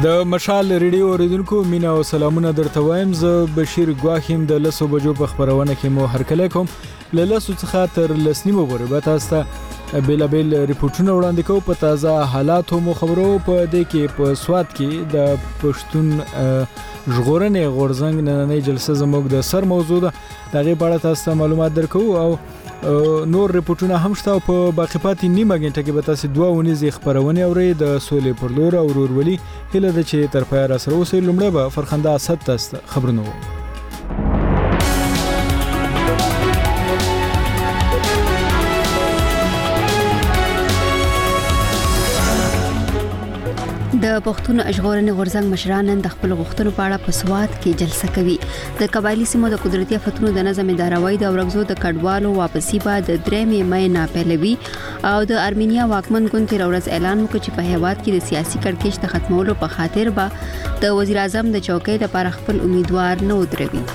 د مشال ریډیو اوریدونکو مینا او سلامونه درته وایم. زه بشیر ګواخیم د 10 بجو په خبرونه کې مو هرکله کوم. له 10 څخه تر 10 نیمو پورې به تاسو ته بیلابیل ریپورتونه وړاندې کوم په تازه حالاتو مو خبرو په دې کې په سواد کې د پښتون ژغورنې غورځنګ نننۍ جلسه زموږ د سر موضوع ده. دغه په اړه تاسو معلومات درکو او نور ریپورتونه هم شته. په باقی پاتې نیمه غنټه کې به تاسو دوه ونیزې خبرونه اورئ د سولې پر لور او ورورولي هله د چې تر پای را سره اوسې. لومړی به فرخنده اسد تاسو خبرونه وو. د پښتون ژغورنې غورځنګ مشران نن د خپل غوښتنو په اړه په سواد کې جلسه کوي. د قبایلی سیمو د قدرتي آفتونو د نظم اداروي د اورګزو د کډوالو واپسی بعد د 3 مې نه پیلوي او د ارمینیا واکمن ګوند تر ورځ اعلان وکړ چې په هیواد کې د سیاسي کړکېچ د ختمولو په خاطر به د وزیر اعظم د چوکۍ لپاره خپل امیدوار نه ودروي.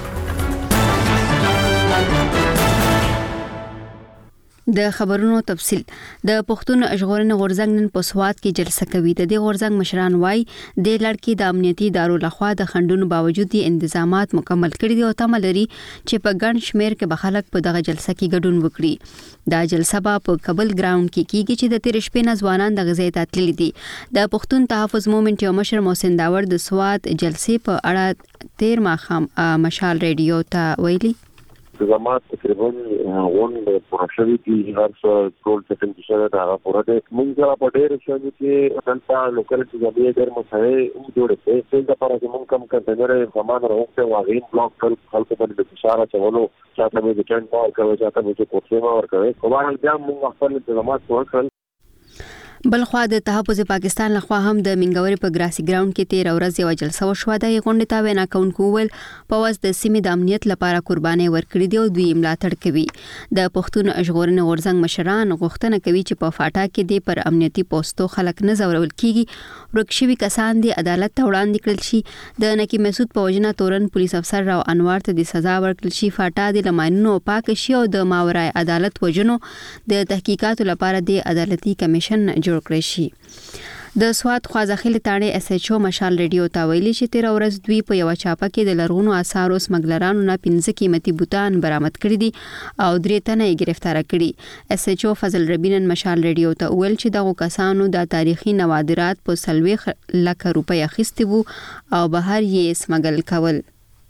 د خبرونو تفصیل. د پښتون ژغورنې غورځنګ نن په سواد کې جلسه کوي. د دې غورځنګ مشران وايي د لړکی د امنیتي ادارو لخوا د خندونو باوجود د انتظامات مکمل کړي دي او تمه لري چې په ګڼ شمیر کې به خلک په دغه جلسه کې ګډون وکړي. دا جلسه به په کابل ګراوند کې کیږي چې د تیر شپې نه ځوانان د غزې ته تللي دي. د پښتون تحفظ موومېنټ یو مشر محسن داور د سواد جلسې په اړه تیر ماښام مشال ریډیو ته ویلي. زمات تقریبا غون د پروشوي کې هر څو ټول څه چې شوه دا پوره ده. موږ په ډېر شو چې دلته لوکل چې د ډېر مسایل جوړې شي چې د لپاره چې موږ کم کنټینر سامان راوځي واغین بلاک کړ خلکو باندې د فشار چولو چاته به د چند پاور کوي چاته به کوڅه ما ور کوي کومه بیا موږ خپل زمات وکړل. بلخوا د تحفظ پاکستان لخوا هم د منګوري په ګراسي ګراوند کې 13 ورځ یو جلسه وشوه. د غونډې ته وینا کوونکو ول په واس د سیمې د امنیت لپاره قرباني ورکړي دي او دوی ملاتړ کوي. د پښتون ژغورنې غورځنګ مشران غوښتنه کوي چې په فاټا کې د پر امنیتي پوسټو خلک نه زورول کیږي. ورکشوي کسان د عدالت ته وړاندې کړل شي. د نکی مسعود په وجنه تورن پولیس افسر راو انوار ته د سزا ورکړل شي. فاټا د لمانونو پاک شي او د ماورای عدالت وجنو د تحقیقاتو لپاره د عدالتي کمیشن جوړ کړی شي. د سواد خوازخیل تاړي اس ایچ او مشال ریډیو ته ویلي چې 13 ورځ دوی په یو چاپه کې د لرغونو آثارو سمګلرانو نه 15 قیمتي بوتان برآمد کړي دي او 3 تنه یې گرفتار کړي. اس ایچ او فضل ربینن مشال ریډیو ته ویل چې دغه کسانو د تاریخي نوادرات په 30 لک روپیا اخیستي وو او بهر یې سمګل کول.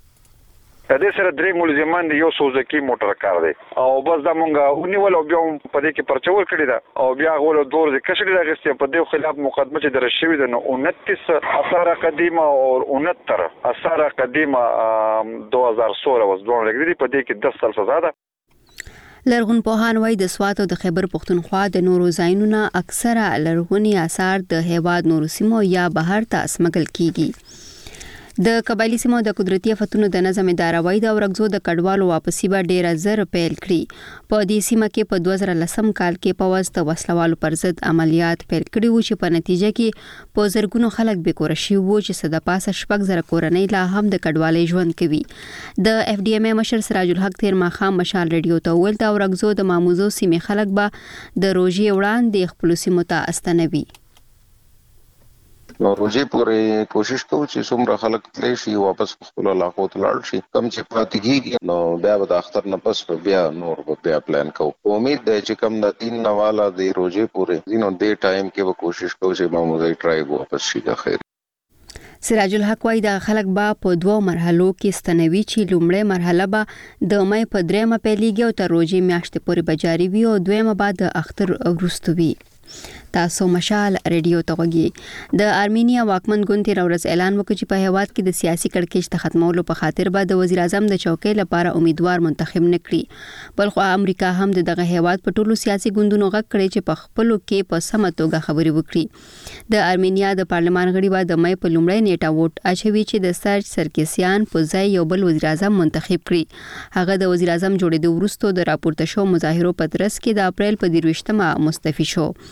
د دې سره درې ملزمان یو سوزکی موټر کار دی او بس دا مونږه ونیول او بیا په دې کې پرچول کړی دا او بیا غول دور د کشري راغستې په دې خلاف مقدمه چې درش شوی ده. 29 اثار قدیمه او 69 اثار قدیمه 2016 وز دوه لګیدي په دې کې 10 سال سزا ده. لرغون پوهان وايي د سوات او د خیبر پښتونخوا د نورو ځایونو اکثره لرغونی آثار د هیواد نورو سیمو یا بهر ته سمګل کیږي. د قبایلی سیمو د قدرتي آفتونو د نظم اداروي د اورګزو د کډوالو واپسی به ډیره زر پیل کړي. په دې سیمه کې په 2010 کال کې په واسطه وسلوالو پر ضد عملیات پیل کړي وو چې په نتیجه کې په زرګونو خلک به کور شي وو چې صد پاسه شپږ زره کورنۍ لا هم د کډوالۍ ژوند کوي. د اف ډي ام ای مشر سراج الحق تیر ماښام مشال ریډیو ته ویل د اورګزو د ماموزو سیمې خلک به د روزي وړاندې خپل سیمو ته استنوي. روزي پورې کوشش کوو چې څومره خلک تللی شي واپس خپل علاقو ته لاړ شي. کم چې پاتې کېږي نو بیا به د اختر نه پس بیا نور بیا پلان کوو. امید ده چې کم د 3 نواله د روزي پورې نو دې ټایم کې به کوشش کوو چې ماموزي ټرایب واپس شي. د خیر سراج الحق وايي د خلک به په 2 مرحلو کې ستنوي چې لومړی مرحله به د مې په 3 پیلېږي او تر روزي میاشتې پورې به جاري وي او دویمه بعد د اختر وروسته وي. تاسو مشال ریډیو ته وګورئ. د ارمینیا واکمن ګوند تر ورځ اعلان وکړ چې په هیواد کې د سیاسي کړکېچ د ختمولو په خاطر به د وزیر اعظم د چوکۍ لپاره امیدوار منتخب نکړي. بلخو امریکا هم دغه هیواد په ټولو سیاسي ګوندونو غږ کړی چې په خپلو کې په سمه توګه خبرې وکړي. د ارمینیا د پارلمان غړي به د مې په لومړۍ نیټه ووټ اچوي چې د سرج سرکسیان په ځای یو بل وزیر اعظم منتخب کړي. هغه د وزیر اعظم جوړېدو وروسته د راپورته شو مظاهرو په ترڅ کې د اپریل په 23مه مستعفي شو.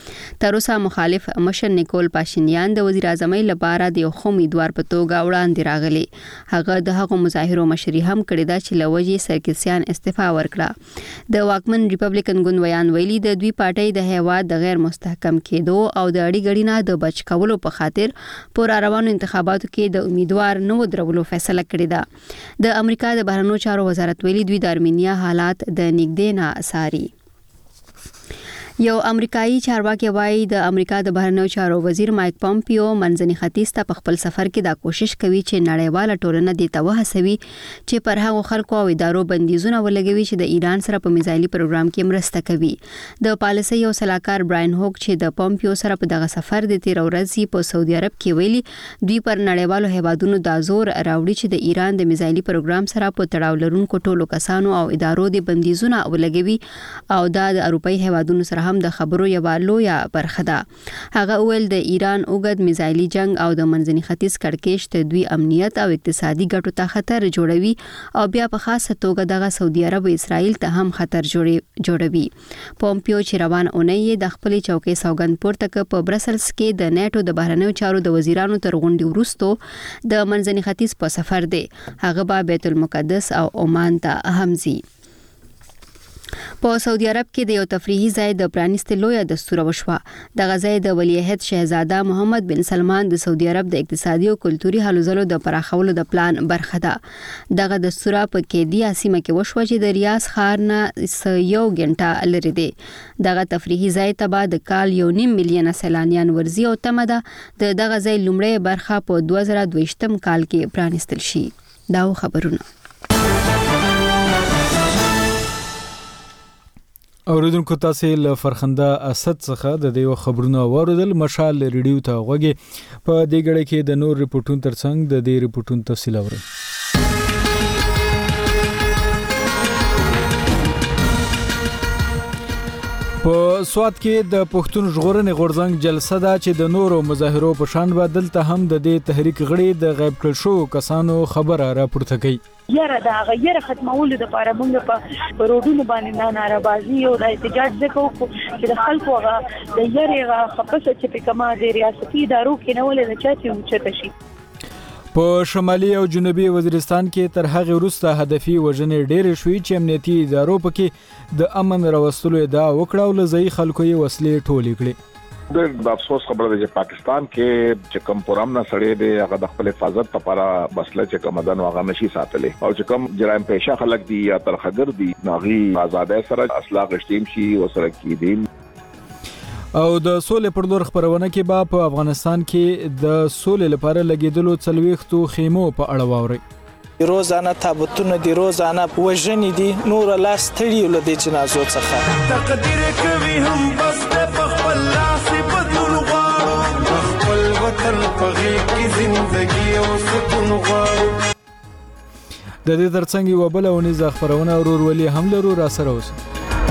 تر اوسه مخالف مشر نیکول پاشینیان د وزیر اعظم لپاره د یو امیدوار په توګه وړاندې راغلی. هغه د هغو مظاهرو مشري هم کړې ده چې لوجې سرکسیان استعفا ورکړه. د واکمن ریپبلیکن ګوند ویان ویلي د دوی پارټۍ د هیواد د غیر مستحکم کېدو او د اړیګړې نه د بچ کولو په خاطر پر روانو انتخاباتو کې د امیدوار نو درولو فیصله کړې ده. د امریکا د بهرنیو چارو وزارت ویلي دوی د ارمینیا حالات د نږدې نه څاري. یو امریکایي چارواکي وایي د امریکا د بهرنیو چارو وزیر مایک پامپیو منځني ختیځ ته په خپل سفر کې دا کوشش کوي چې نړیواله ټولنه دې ته وهڅوي چې پر هغو خلکو او ادارو بندیزونه ولګوي چې د ایران سره په میزایلي پروګرام کې مرسته کوي. د پالیسي یو سلاکار براین هوک چې د پامپیو سره په دغه سفر د 13 ورځې په سعودي عرب کې ویلي دوی پر نړیوالو هیوادونو د زور راوړي چې د ایران د میزایلي پروګرام سره په تړاو لرونکو ټولو کسانو او ادارو د بندیزونه ولګوي او دا د اروپאי هیوادونو سره هم د خبرو یو لویه برخه ده. هغه ویل د ایران اوږد میزایلي جنگ او د منځني ختیځ کړکېچ ته دوی امنیت او اقتصادي ګټو ته خطر جوړوي او بیا په خاصه توګه دغه سعودي عرب او اسرائیل ته هم خطر جوړوي. پومپیو چې روان اونۍ د خپل چوکۍ سوګند پورته ک په برسلز کې د نیټو د بهرنیو چارو د وزیرانو تر غونډې وروسته د منځني ختیځ په سفر دی. هغه به بیت المقدس او عمان ته هم ځي. په سعودي عرب کې د یو تفریحي ځای د پرانیستلو لویه دستور وشوه. دغه ځای د ولیعهد شهزاده محمد بن سلمان د سعودي عرب د اقتصادي او کلتوري هلو ځلو د پراخولو د پلان برخه ده. دغه دستور په کېدی سیمه کې وشوه چې د ریاض ښار نه 1 غنټه لري دی. دغه تفریحي ځای ته به د کال 1.5 میلیونه سیلانیان ورزي او تمه ده د دغه ځای لومړی برخه په 2022 کال کې پرانیستل شي. دا خبرونه اوریدونکو تاسو له فرخنده اسد څخه د دیو خبرونه واردل. مشال ریډیو ته غوږی په دې غړي کې د نور ریپورتونو ترڅنګ د دې ریپورتونو تفصیل اورئ. په سواد کې د پښتون ژغورنې غورځنګ جلسه ده چې د نورو مظاهرو په شان به دلته هم د دې تحریک غړي د غیب کړل شو کسانو خبره راپورته کوي. یاره دا غیر ختمولو د لپاره موږ په روډونو باندې ناربازي او د احتجاج وکړو چې د خلکو هغه د یاره خپسه چې په کومه د ریاستي ادارو کې نه ولې نه چاتي وچته شي. په شمالي او جنوبي وزیرستان کې تر هغه وروسته هدفي وژنې ډېرې شوې چې امنیتي ادارو پکې د امن راوستلو ادعا وکړه او لږی خلکو یې وسلې ټولې کړې. د افسوس خبره ده چې پاکستان کې چې کوم پرامنا سړی دی هغه د خپل حفاظت لپاره بسله چې کوم دن واغه نشي ساتلې او چې کوم جرایم پیشه خلک دي یا ترخګر دي ناغي آزادۍ سره اصلاح غشتیم شي وسره کېدین. او د سولې پر لور خبرونه کې په افغانستان کې د سولې لپاره لګیدلو 40 خیمو په اړه واوري. روزانه تابوتونه دي، روزانه وژنې دي، نور لاس تړي ول دي جنازو څخه. تقدیر کوي هم بس په خپل لاس بدلون غواړو، خپل وطن په غېږ کې زندګي او سکون غواړو. د دې ترڅنګ یو بل ونیزه خبرونه ورولي هم لرو را سره اوسه.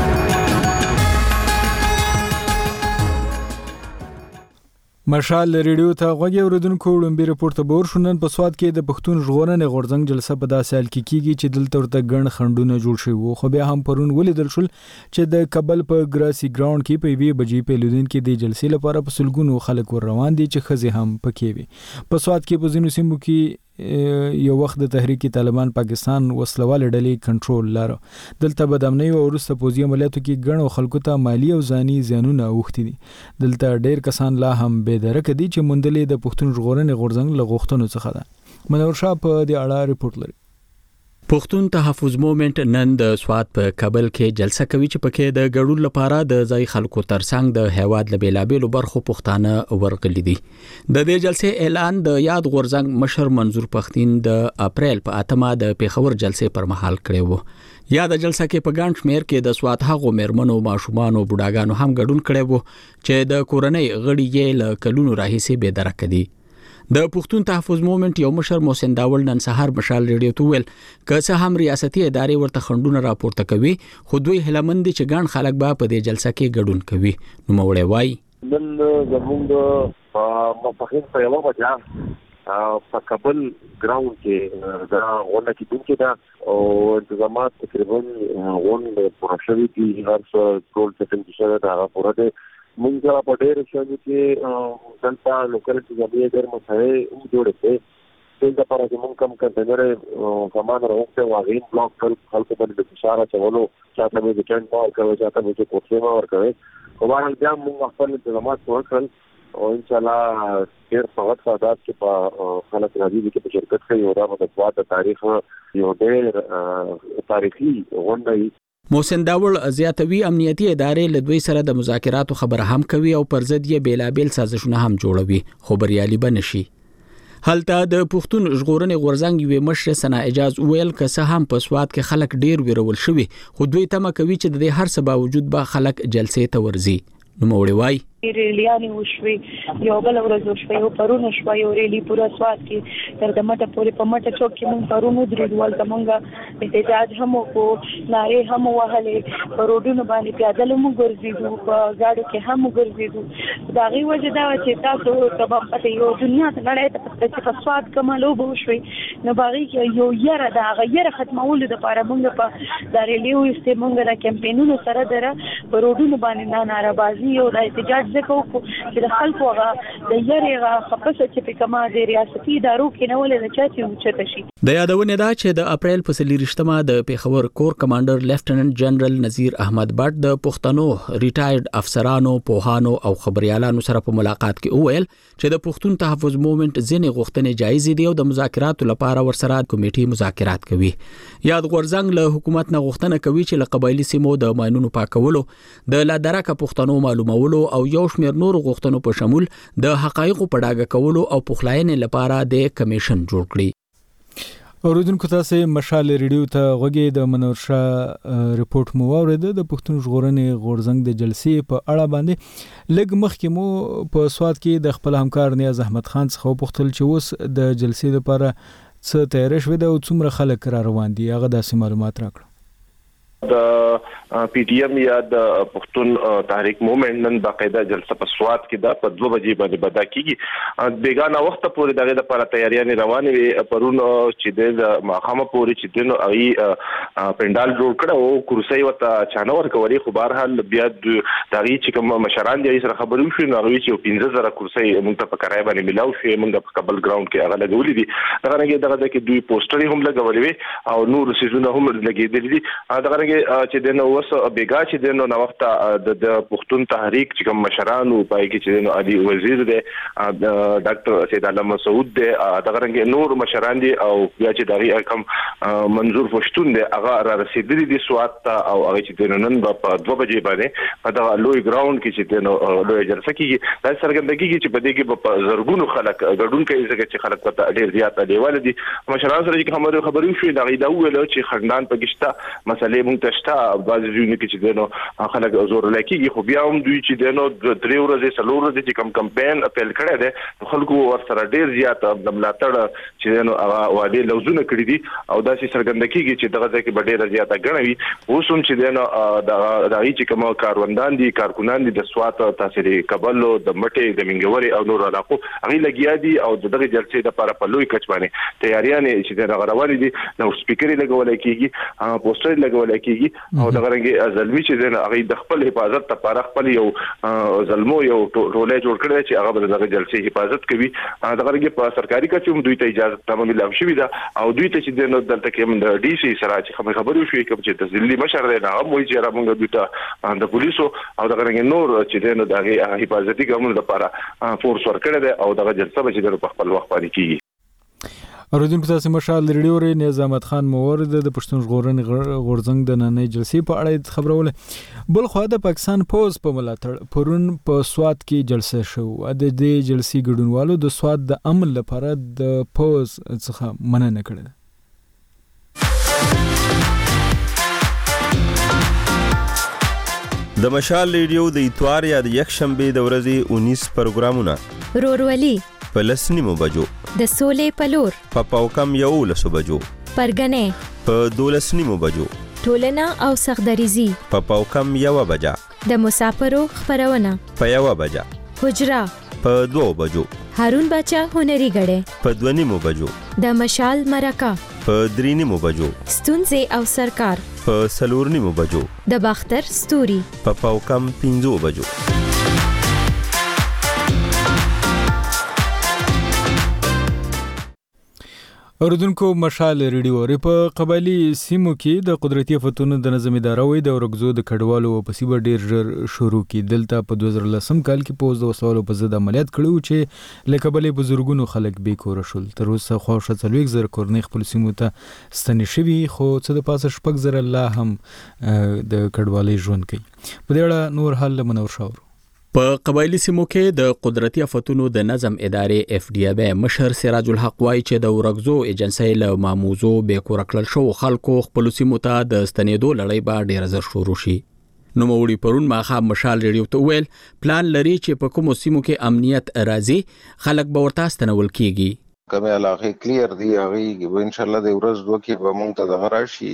مشال ریډیو ته غوږی اوریدونکو وړاندې رپورت به ورشنن په سواد کې د پښتون ژغورنې غورځنګ جلسه په داسې حال کې کیږي چې دلته ورته ګڼ خندونه جوړ شوي وو. خو بیا هم پرون ولیدل شول چې د کابل په ګراسي ګراوند کې په 2 بجې په لودین کې د جلسې لپاره په سلګونو خلک ور روان دي چې خزي هم پکې وي. په سواد کې په ځینو سیمو کې یو وخت د تحریک طالبان پاکستان وسلوال ډلې کنټرول لاره. دلته بدامنۍ او ورسته پوزي عملیاتو کې ګڼو خلکو ته مالی او ځاني زیانونه اوختي دي. دلته ډېر کسان لا هم بې درک دي چې مندلې د پښتون ژغورنې غورځنګ له غوښتنو څخه ده. منور شاه په دې اړه ریپورت لري. پښتون تحفظ موومېنټ نن د سواد په کابل کې جلسه کوي چې پکې د ګډون لپاره د ځای خلکو ترڅنګ د هیواد له بیلابېلو برخو پښتانه ورغلي دي. د دې جلسې اعلان د یاد غورځنګ مشر منظور پښتين د اپریل په 8 د پیښور جلسې پر مهال کړی وو. یا د جلسه کې په ګڼ شمېر کې د سواد هغو مېرمنو ماشومان او بوډاګانو هم ګډون کړی وو چې د کورنۍ غړي یې له کلونو راهیسې بې درکه دي. د پښتون تحفظ موومېنټ یو مشر محسن داول نن سهار مشال ریډیو ته ویل که څه هم ریاستي ادارې ورته خندونه راپورته کوي خو دوی هلمند دي چې ګڼ خلک به په دې جلسه کې ګډون کوي. نو مولوی وای نن زموږ په مفاهیم په یو وجه په کابل ګراوند کې دا غونډه کې دونکې ده او انتظامات تقریبا غونډه پوره شوې دي. هر څه ټول څه چې دا پوره ده مونږ په ډېر شوه چې دلته لوکل جامع ډېر مسایل جوړې کړې څنګه لپاره چې مونږ کم کنټینر کمان راوځي واغین بلاک خلکو باندې د فشار اچولو چاته به د ټینټ پاور کوي چاته به د کوټې پاور کوي او باندې بیا مونږ خپل انتظامات وکړل او ان شاء الله ډېر فقط سعادت چې په خلک راځي چې په شرکت کې یو د سواد تاریخ یو ډېر تاریخي غونډه محسن داوړ زیاتوي امنیتي ادارې له دوی سره د مذاکراتو خبره هم کوي او پر ضد یې بیلابل سازشونه هم جوړوي خو بریالي بنشي. هلته د پښتون ژغورنې غورځنګ یو مشر سنا اجاز ویل که څه هم په سواد کې خلک ډیر ویرول شوي خو دوی تمه کوي چې د دې هر څه باوجود به خلک جلسې ته ورځي. نو موړي وای ریلیانی وشوي یو بل ورځ وشوي او پرونه شوي او ریلی پورا سواد کې تر د مټه پورې په مټه چوک کې مونږ پرونه درېدول زمونږ احتجاج هم کو ناره هم وهلې په روډونو باندې پیادل هم ګرځېدو په گاډو کې هم ګرځېدو دا غي وجه دا چې تاسو سبب پته یو دنیا ته نړۍ ته په سواد کمالو بوشوي نو باغی کې یو یره دا غیر ختمول د لپاره مونږ په دا ریلیو استعمال د کمپاینونو سره دره په روډونو باندې نارابازي او د احتجاج ځکه چې د خلکو هغه د یریغه خپسه چې په کما د ریاستي ادارو کې نه ولې د چاچي اوچته شي. د یادونه ده چې د اپریل په 23مه د پیښور کور کمانډر لیفټننټ جنرال نذیر احمد بټ د پښتنو ریټایرډ افسرانو پوهانو او خبريالانو سره په ملاقات کې وویل چې د پښتون تحفظ موومېنټ ځینې غوښتنې جایز دي او د مذاکراتو لپاره ورسره کمیټې مذاکرات کوي. یاد غورځنګ له حکومت نه غوښتنه کوي چې له قبایلی سیمو د ماینونو پاکولو د لادرکه پښتنو معلومولو او یو شمېر نور غوښتنو په شمول د حقایقو په ډاګه کولو او پخلاینې لپاره د کمیشن جوړ کړي. اوریدونکو تاسو مشال ریډیو ته غوږی د منورشا ریپورت مو اورید د پښتون ژغورنې غورځنګ د جلسې په اړه باندې لږ مخکې مو په سواد کې د خپل همکار نیاز احمد خان څخه پوښتل چې اوس د جلسې لپاره څه تیاری شوی دی او څومره خلک را روان دي هغه داسې معلومات راکړه. د پی ټی ایم یا د پښتون تحریک موومېنټ نن باقاعده جلسه په سواد کې ده په 2 بجې باندې بدا کیږي بیگانه وخت پورې دغه لپاره تیاریاں روانې وي پرون چې د ماخامه پورې چې دنو اوی پندال جوړ کړه او کرسي وته چانور کوي خو بهر حال بیا دغه چې کوم مشران دي سره خبرو شو نو وی چې 15000 کرسي موږ ته په کرای باندې ملاو شي موږ په کابل ګراوند کې هغه لګولې دي دغه کې دوی پوسټري هم لګولې وي او نور سيزونه هم لګېدلې دي دغه چې دنو وس بیګا چې دنو نو وخت د پښتون تحریک چې کوم مشرانو پای کې چې دنو علي وزیر دی ډاکټر سید علم مسعود دی دغه رنګ نور مشران دي او بیا چې دغه کوم منظور پښتون دی هغه را رسیدلی دي سواد ته او هغه چې دنو نن په 2 بجې باندې په دغه لوی ګراوند کې چې دنو لوی جلسه کېږي دا څرګندګي چې په دې کې په زرګونو خلک ګډون کوي چې خلک په ډېر زیات دیواله دي مشران سره چې خبرو شوې دا غي دا ویل چې خندان پکشتا مسلې مونږ ته شته بعضې ځایونو کې چې دنو خلک زور لکېږي خو بیا هم دوی چې دنو 3 ورځې 4 ورځې چې کوم کمپاین اپیل کړی دی خلکو ورسره ډېر زیات د ملاتړ چې دنو واده لوزونه کړی دي او دا چې څرګنده کېږي چې دغه ځای کې ډېر زیات غنوي اوس هم چې دنو د چې کوم کاروندان دي کارکونان دي د سوات تاثیر کابل د مټي د منګوري او نور علاقو هغه لګیا دي او دغه جلسې لپاره په لوی کچ باندې تیاریاں چې دغه روانې دي نو سپیکر لګول کېږي پوسټر لګول کېږي او دغه رنګ زلمی چې دغه هغه د خپل حفاظت لپاره خپل یو زلمو یو ټولې جوړ کړی چې هغه دغه جلسې حفاظت کوي دغه رنګ په سرکاري کچوم دوی ته اجازه تمام ملو شوې ده او دوی ته چې دغه دلته کې د ډي سي سره چې خبرو شوې کوم چې تسلی مشر دی هغه موږ چې را موږ دوی ته د پولیسو او دغه رنګ نور چې دغه حفاظتي ګامونو لپاره فورس ورکړی دی او دغه جلسه به چې په خپل وخت باندې کیږي. اوریدونکو تاسو مشال ریډیو ری نیاز احمد خان مورد د پښتون ژغورنې غورځنګ د نننۍ جلسې په اړه خبرونه بل خو د پاکستان پوز په ملاتړ پرون په سواد کې جلسه شو د دې جلسې ګډونوالو د سواد د امن لپاره د پوز څخه مننه کړې. د مشال ریډیو د اتوار یا د یک شنبه د ورځې 19 پروګرامونه رورولي په 10 بجو د سولې پلور په پاوکم 11 بجو پرګنې په 12 بجو ټولنه او سخدریزي په پاوکم 1 بجا د مسافرو خبرونه په 1 بجا حجرا په 2 بجو هارون بچا هنري غړې په 2 بجو د مشال مرکه په 3 بجو ستونزې او سرکار په 4 بجو د باختر ستوري په پاوکم 5 بجو اوردونکو مشال ریډیو په قبایلی سیمو کې د قدرتي آفتونو د نظم اداره وې د ورغزو د کډوالو په سیمه ډیر ژر شروع کی دلته په 2010 کال کې پوز د وسوالو په ضد عملیات کړو چې لکبلې بزرګونو خلک به کور شول تر اوسه خوښه څلويک زر کورنۍ خپل سیمو ته ستنې شوي خو څه د پاسه شپږ زر الله هم د کډوالۍ ژوند کوي په دې اړه نور حل منور شاور په قبایلی سیمو کې د قدرتي آفتونو د نظم ادارې اف ډي ای مشر سراج الحق وايي چې د ورغزو ایجنسی له ماموزو به کور کړل شو خلکو خپل سیمو ته د ستنېدو لړۍ به ډیر زر شروع شي نو موړي پرون ماخه مشال ریډیو ته ویل پلان لري چې په کومو سیمو کې امنیت راځي خلک به ورته ستنول کیږي کومه علاقه کلیر دی هغه ان شاء الله د ورځ دوه کې به مونږ ته د راشي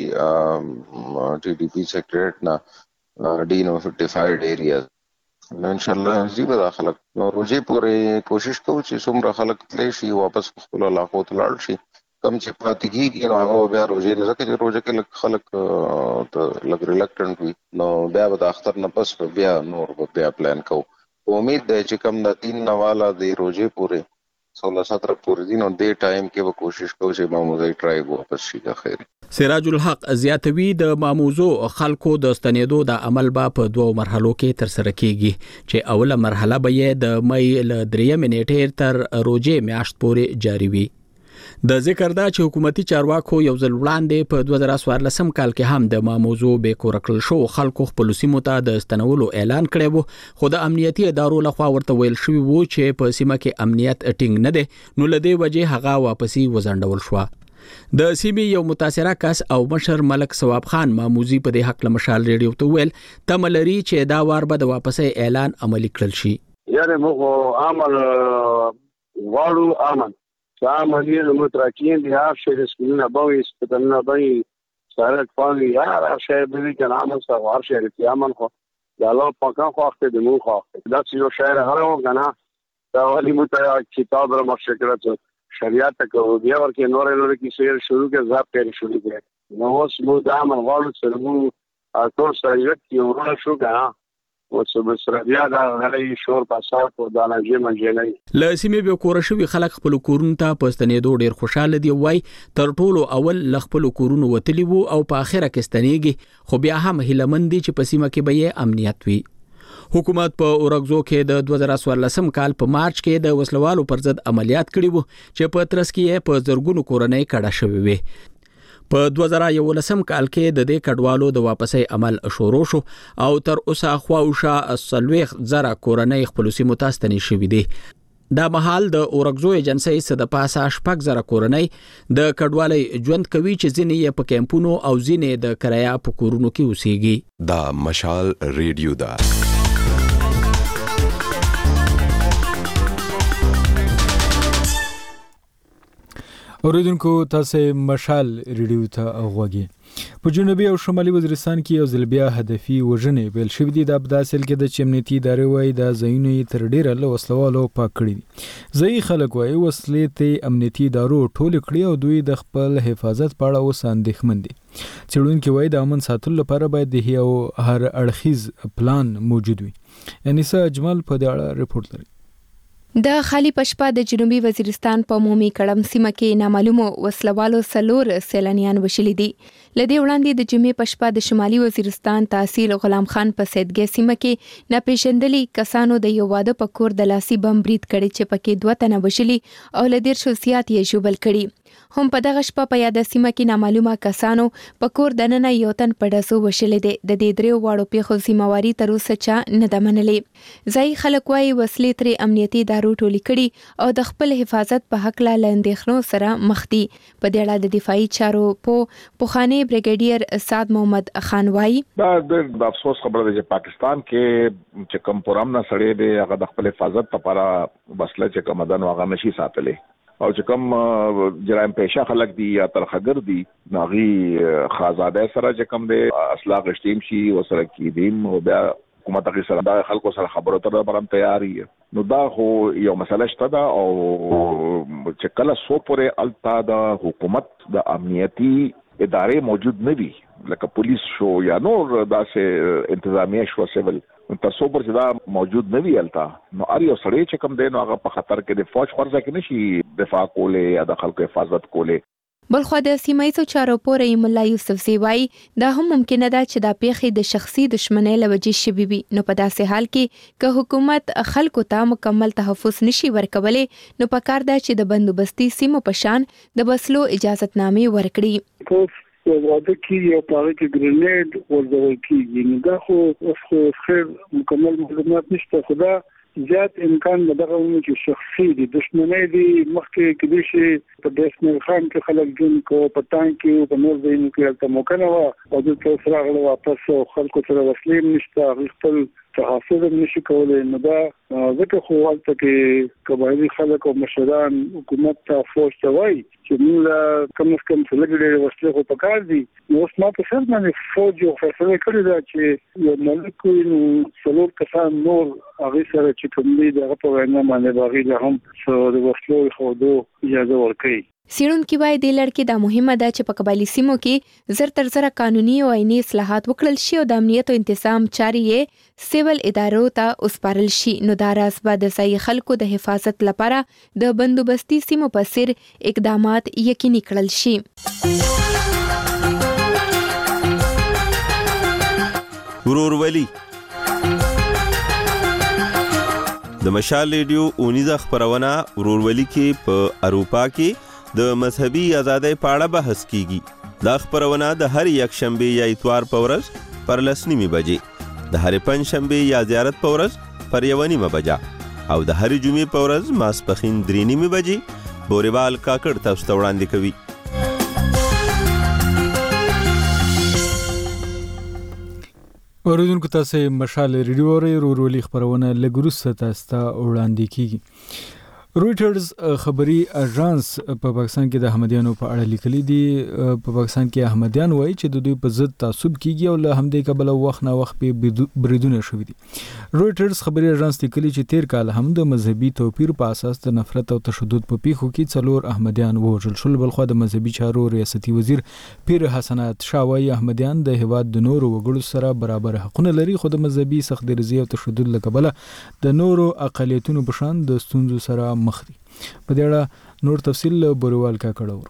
ټي ډي پی سیکریټریټ نه ډي نوټیفاید ایریاز ان شاء الله زیبه داخله نو روزي پورې کوشش کوو چې څومره خلک تللی شي واپس خپل علاقو ته لاړ شي کم چې پاتې کیږي نو هغه بیا روزي نه ځکه چې روزه کې خلک ته لګ ریلکټنټ وي نو بیا به د اختر نه پس بیا نور بیا پلان کوو امید ده چې کم د 3 نواله د روزي پورې 16-17 پورې دي نو د ټایم کې به کوشش کوو چې ماموزي ټرای واپس شي د خیر سراج الحق زیاتوي د ماموزو خلکو د ستنېدو د عمل په دوه مرحلو کې تر سره کیږي چې اوله مرحله به د مې ل 3 منېټې تر روزه میاشت پورې جاری وي د ذکر دا چې حکومتي چارواکو یو ځل وړاندې په 2014 کال کې هم د ماموزو به کورکل شو خلکو خپل سیمو ته د ستنولو اعلان کړی وو خو د امنیتي ادارو لخوا ورته ویل شوی وو چې په سیمه کې امنیت ټینګ نه دی نو لدې وجه هغه واپسی وزندول شو د سیمې یو متاثره کس او مشر ملک ثواب خان ماموزي په دې حق لمشال ریډیو ته ویل تملري چې دا وار به د واپسی اعلان عملی کړل شي یاره موږ عمل غواړو امن عملی متراکین دي هر شي رسمونه به استدلال به سره فاني هر شي به کې عمل سره هر شي کې امن خو دا الله پاکه خو اخته د مو خو دا چې یو شاعر هغه وګنا دا ولي متیا کتاب را مشکلات شریعت کو بیا ورکه نور کې شعر شروع کې ځاب پیری شروع کړي نو اوس مو دا امن غواړو چې مو ټول سره یو ورو شو کنه وسبسره بیا دا غلې شور پاسات او د انرژي منځلې لاسمه به کورشوي خلک خپل کورونو ته پستنېدو ډیر خوشاله دي وای تر ټولو اول خپل کورونو وتلی وو او په اخره کې ستنېږي خو بیا هم هیلمند دي چې په سیمه کې به امنیت وي حکومت په اورغزو کې د 2014 کال په مارچ کې د وسلوالو پر ضد عملیات کړي وو چې په ترڅ کې په زرګونو کورنۍ کډه شوې وي په 2011 کال کې د دې کډوالو د واپسۍ عمل شروع شو او تر اوسه خواوشه سلويخ زره کورنۍ خپل سیمو ته ستنې شوې دي دا مهال د اورغزو ایجنسی د پاسه شپږ زره کورنۍ د کډوالۍ ژوند کوي چې ځینې یې په کیمپونو او ځینې د کرایه په کورونو کې اوسېږي دا مشال ریډیو دا اوریدونکو تاسو مشال ریډیو ته غوږی په جنوبي او شمالي وزیرستان کې یو ځل بیا هدفي وژنې بیل شوې دي د ابداسل کې د چمنيتي ادارې وای د زینې تر ډیره له وسلوالو پاک کړي ځای خلک وای وسلې ته امنیتي ادارو ټول کړي او دوی د خپل حفاظت په اړه اوس اندېښمن دي چړونکو وای د امن ساتلو لپاره باید د یو هر اړخیز پلان موجود وي انیسا اجمل په دې اړه رپورت لري د خالی پشپا د جنوبي وزیرستان په مومي کړم سیمه کې نامعلومو وسلوالو سلور سیلانیان وشلې دي لدې وړاندې د جمعې پشپا د شمالي وزیرستان تحصیل غلام خان په سیدګي سیمه کې ناپېژندلي کسانو د یو واده په کور د لاسي بم برید کړي چې پکې 2 تنه وشلي او لدې شخصیت یې جوبل کړي هم په دغه شپه په یاد سیمه کې نامعلومه کسانو په کور دننه یو تن په ډسو وشلې دي د دې درو واړو پیښو ذمہواری تر اوسه چا نه د منلې ځای خلک وايي وسلې تر امنیتي ادارو ټولې کړي او د خپل حفاظت په حق لا اندېښنو سره مخ دي په دې اړه د دفاعي چارو په خاني بریګیډیر اساد محمد خان وايي دا د افسوس خبره ده چې پاکستان کې چې کوم پرامنا سړی دی هغه د خپل حفاظت لپاره بسله چې کوم دنو هغه نشي ساتلې او چې کوم جرایم پیشه خلک دي یا ترخګر دي ناغي خازاده سره چې کوم دی اصلاح غشتیم شي وسره کې دیم او بیا حکومت هغه سره د خلکو سره خبرو ته برام تیاری نو دا خو یو مسله شته دا او چې کله سو پورې التا د حکومت د امنیتي ادارې موجود نه وي لکه پولیس شو یا نور داسې انتظامیه شو سیول تاسو پر دا موجود نه وی التا نو اړ یو سړی چې کوم دی نو هغه په خطر کې د فوج خورځه کې نشي دفاع کوله یا د خلکو حفاظت کوله بلخو د سیمایي چارو پورې مولا یوسف زیوای دا هم ممکنه ده چې دا پیښې د شخصي دښمنۍ لوجې شوي وي. نو په داسې حال کې که حکومت خلکو ته مکمل تحفظ نشي ورکولی نو پکار ده چې د بندوبستي سیمو په شان د بسلو اجازهتنامې ورکړي. یو واده کې یو پاره کې ګرینیډ ورځول کېږي نو دا خو خیر مکمل معلومات نشته. خدا زیات امکان دغه چې شخصي دي دښمنۍ دي مخکې کې شي په داسمل خان کې خلک جون کو پټان کې په نور ځایونو کې تل ممکنه و او د څو راغله واپس خلکو سره وسلې نشته خپل تحفظ نشي کولای. نو دا ځکه خو ولته کې قبایلی خلک او مشران حکومت ته فورس وایي چې موږ کوم څه لګړي وسلې خو پکار دي. نو اوس ما په سر باندې فوج او فیصله کړې ده چې یو ملک نو څلور کسان نور هغه سره چې کوم دي دغه په وینا باندې باغی له هم څو د وسلو خودو اجازه ورکړي. سیړونکو وايي د لړ کې د مهمه ده چې په قبایلی سیمو کې زر تر زر قانوني او آئینی اصلاحات وکړل شي او د امنیت او انتظام چارې سیول ادارو ته وسپارل شي. نو دا راز به د ځای خلکو د حفاظت لپاره د بندوبستي سیمو په سر اقدامات یقیني کړل شي. ورورولي د مشال ریډیو اونیزه خبرونه ورورولي کې په اروپا کې د مذهبي ازادۍ په اړه بحث کیږي. دا خبرونه د هر یک شنبه یا اتوار په ورځ پر 9:30 بجې، د هر پنځ شنبه یا زیارت په ورځ پر 1:30 بجې او د هر جمعې په ورځ ماسپخین 3:30 بجې بوريوال کاکړ تاسو ته وړاندې کوي. اوریدونکو تاسو مشال ریډیو ورورولي خبرونه لګروسه تاسو ته وړاندې کیږي. رويټرز خبري اژانس په پاکستان کې د احمدیانو په اړه لیکلي دي. په پاکستان کې احمدیان وایي چې د دوی په ضد تعصب کیږي او له همدې کبله وخت نه وخت په بریدونه شوي دي. رويټرز خبري اژانس لیکلي چې تیر کال هم د مذهبي توپیر په اساس د نفرت او تشدد په پیښو کې 4 احمدیان وژل شول. بلخو د مذهبي چارو ریاستي وزیر پیر حسنات شاوای احمدیان د هیواد د نورو وګړو سره برابر حقونه لري خو د مذهبي سختګریزي او تشدد لکبله د نورو اقلیتونو په شان د ستونزو سره مخ دي. په دې اړه نور تفصیل بوريوال کا کړو.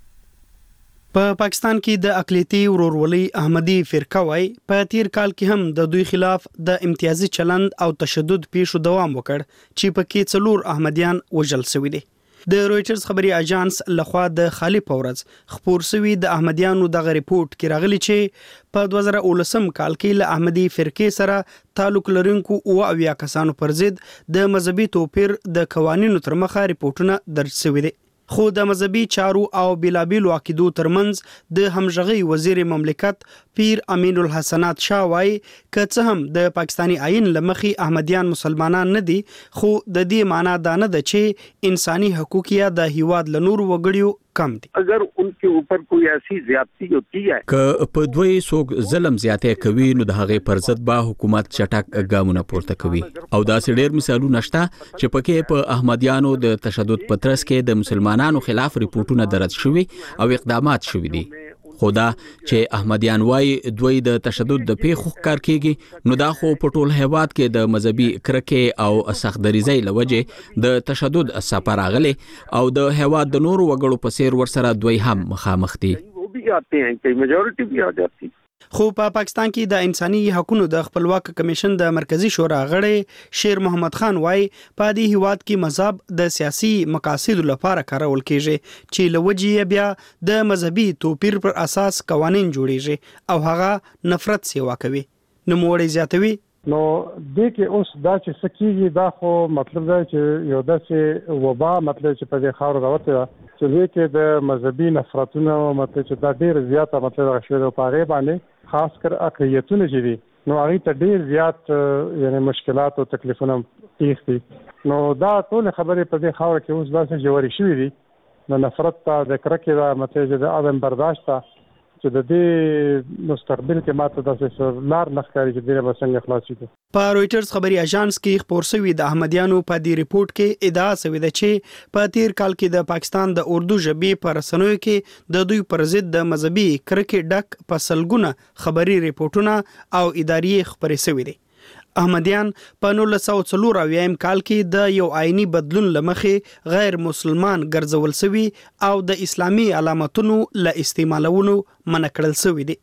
په پاکستان کې د اقلیتي ورورولي احمدي فرقه وای په تیر کال کې هم د دوی خلاف د امتیازي چلند او تشدد پیښو دوام وکړ چې په کې 4 احمدیان وژل شوي دي. د رويټرز خبري اژانس لخوا د خالي پورز خبر سوي د احمدیانو دغه ریپورت کې راغلي چې په 2019 کال کې له احمدي فرقې سره تعلق لرونکو او اویا کسانو پر ضد د مذهبي توپیر د قوانینو تر مخه ریپورتونه درج شوي دي. خو د مذهبي چارو او بلابلو عقیدو ترمنځ د همغږي وزیر مملکت پیر امین الحسنات شاوای که هم د پاکستانی آئین لمخي احمدیان مسلمانان نه دي خو د دې معنی دا نه ده چې انساني حقوق یا د هیواد لنور وګړیو کم دي. اگر انکه اوپر کوئی ایسی زیادتی ہوتی ہے که په دوی څوک ظلم زیاتې کوي نو د هغه پر ضد به حکومت چټک ګامونه پورته کوي او دا ډېر مثالونه شته چې پکې په احمدیانو د تشدد پترس کې د مسلمانانو خلاف ریپورتونه درج شوي او اقدامات شوي دي. خدا چې احمدیان وای دوی د تشدد د پیښو ښکار کیږي نو دا خو په ټول هیواد کې د مذهبي کرکې او سختدریزۍ لوجه د تشدد سپار غلي او د هیواد د نورو وګړو په سیر ورسره دوی هم مخامخ دي. خو په پاکستان کې د انساني حقوقو د خپلواک کمیشن د مرکزی شورا غړی شیر محمد خان وای په دې هیواد کې مذهب د سیاسي مقاصد لپاره کارول کیږي چې لوجه بیا د مذهبي توپیر پر اساس قوانين جوړیږي او هغه نفرت سیوا کوي. نو موړی زیاتوي نو د کې اوس دا چې سکیږي دا خو مطلب دا چې یو داسې وبا مطلب چې په دې خاور راوته چې دې کې د مذهبي نفرتونو مطلب چې دا ډیر زیاته مطلب غشوي په هغه باندې خاص کر اقلیتونه چې دي نو هغه ته ډیر زیات یعنی مشکلات او تکلیفونه پیښ دي. نو دا ټول خبرې په دې خاور کې اوس داسې جوړې شوې دي نو نفرت ته د کرکې دا مطلب چې د عدم برداشت ته چې د دې مستقبل کې ماته داسې لار نخکاری چې ډیره بسنګ خلاصي دي. په رويټرز خبري اژانس کې خبر شوی د احمدیانو په دې ریپورت کې ادعا شوې ده چې په تیر کال کې د پاکستان د اردو ژبې پر رسنیو کې د دوی پر ضد د مذهبي کرکې ډک په سلګونه خبري ریپورتونه او اداري خبري شوې دي. احمدیان په 1994 کال کې د یو آئینی بدلون لمخې غیر مسلمان ګرځول شوی او د اسلامي علامتونو له استعمالولو منع کړل شوی دي.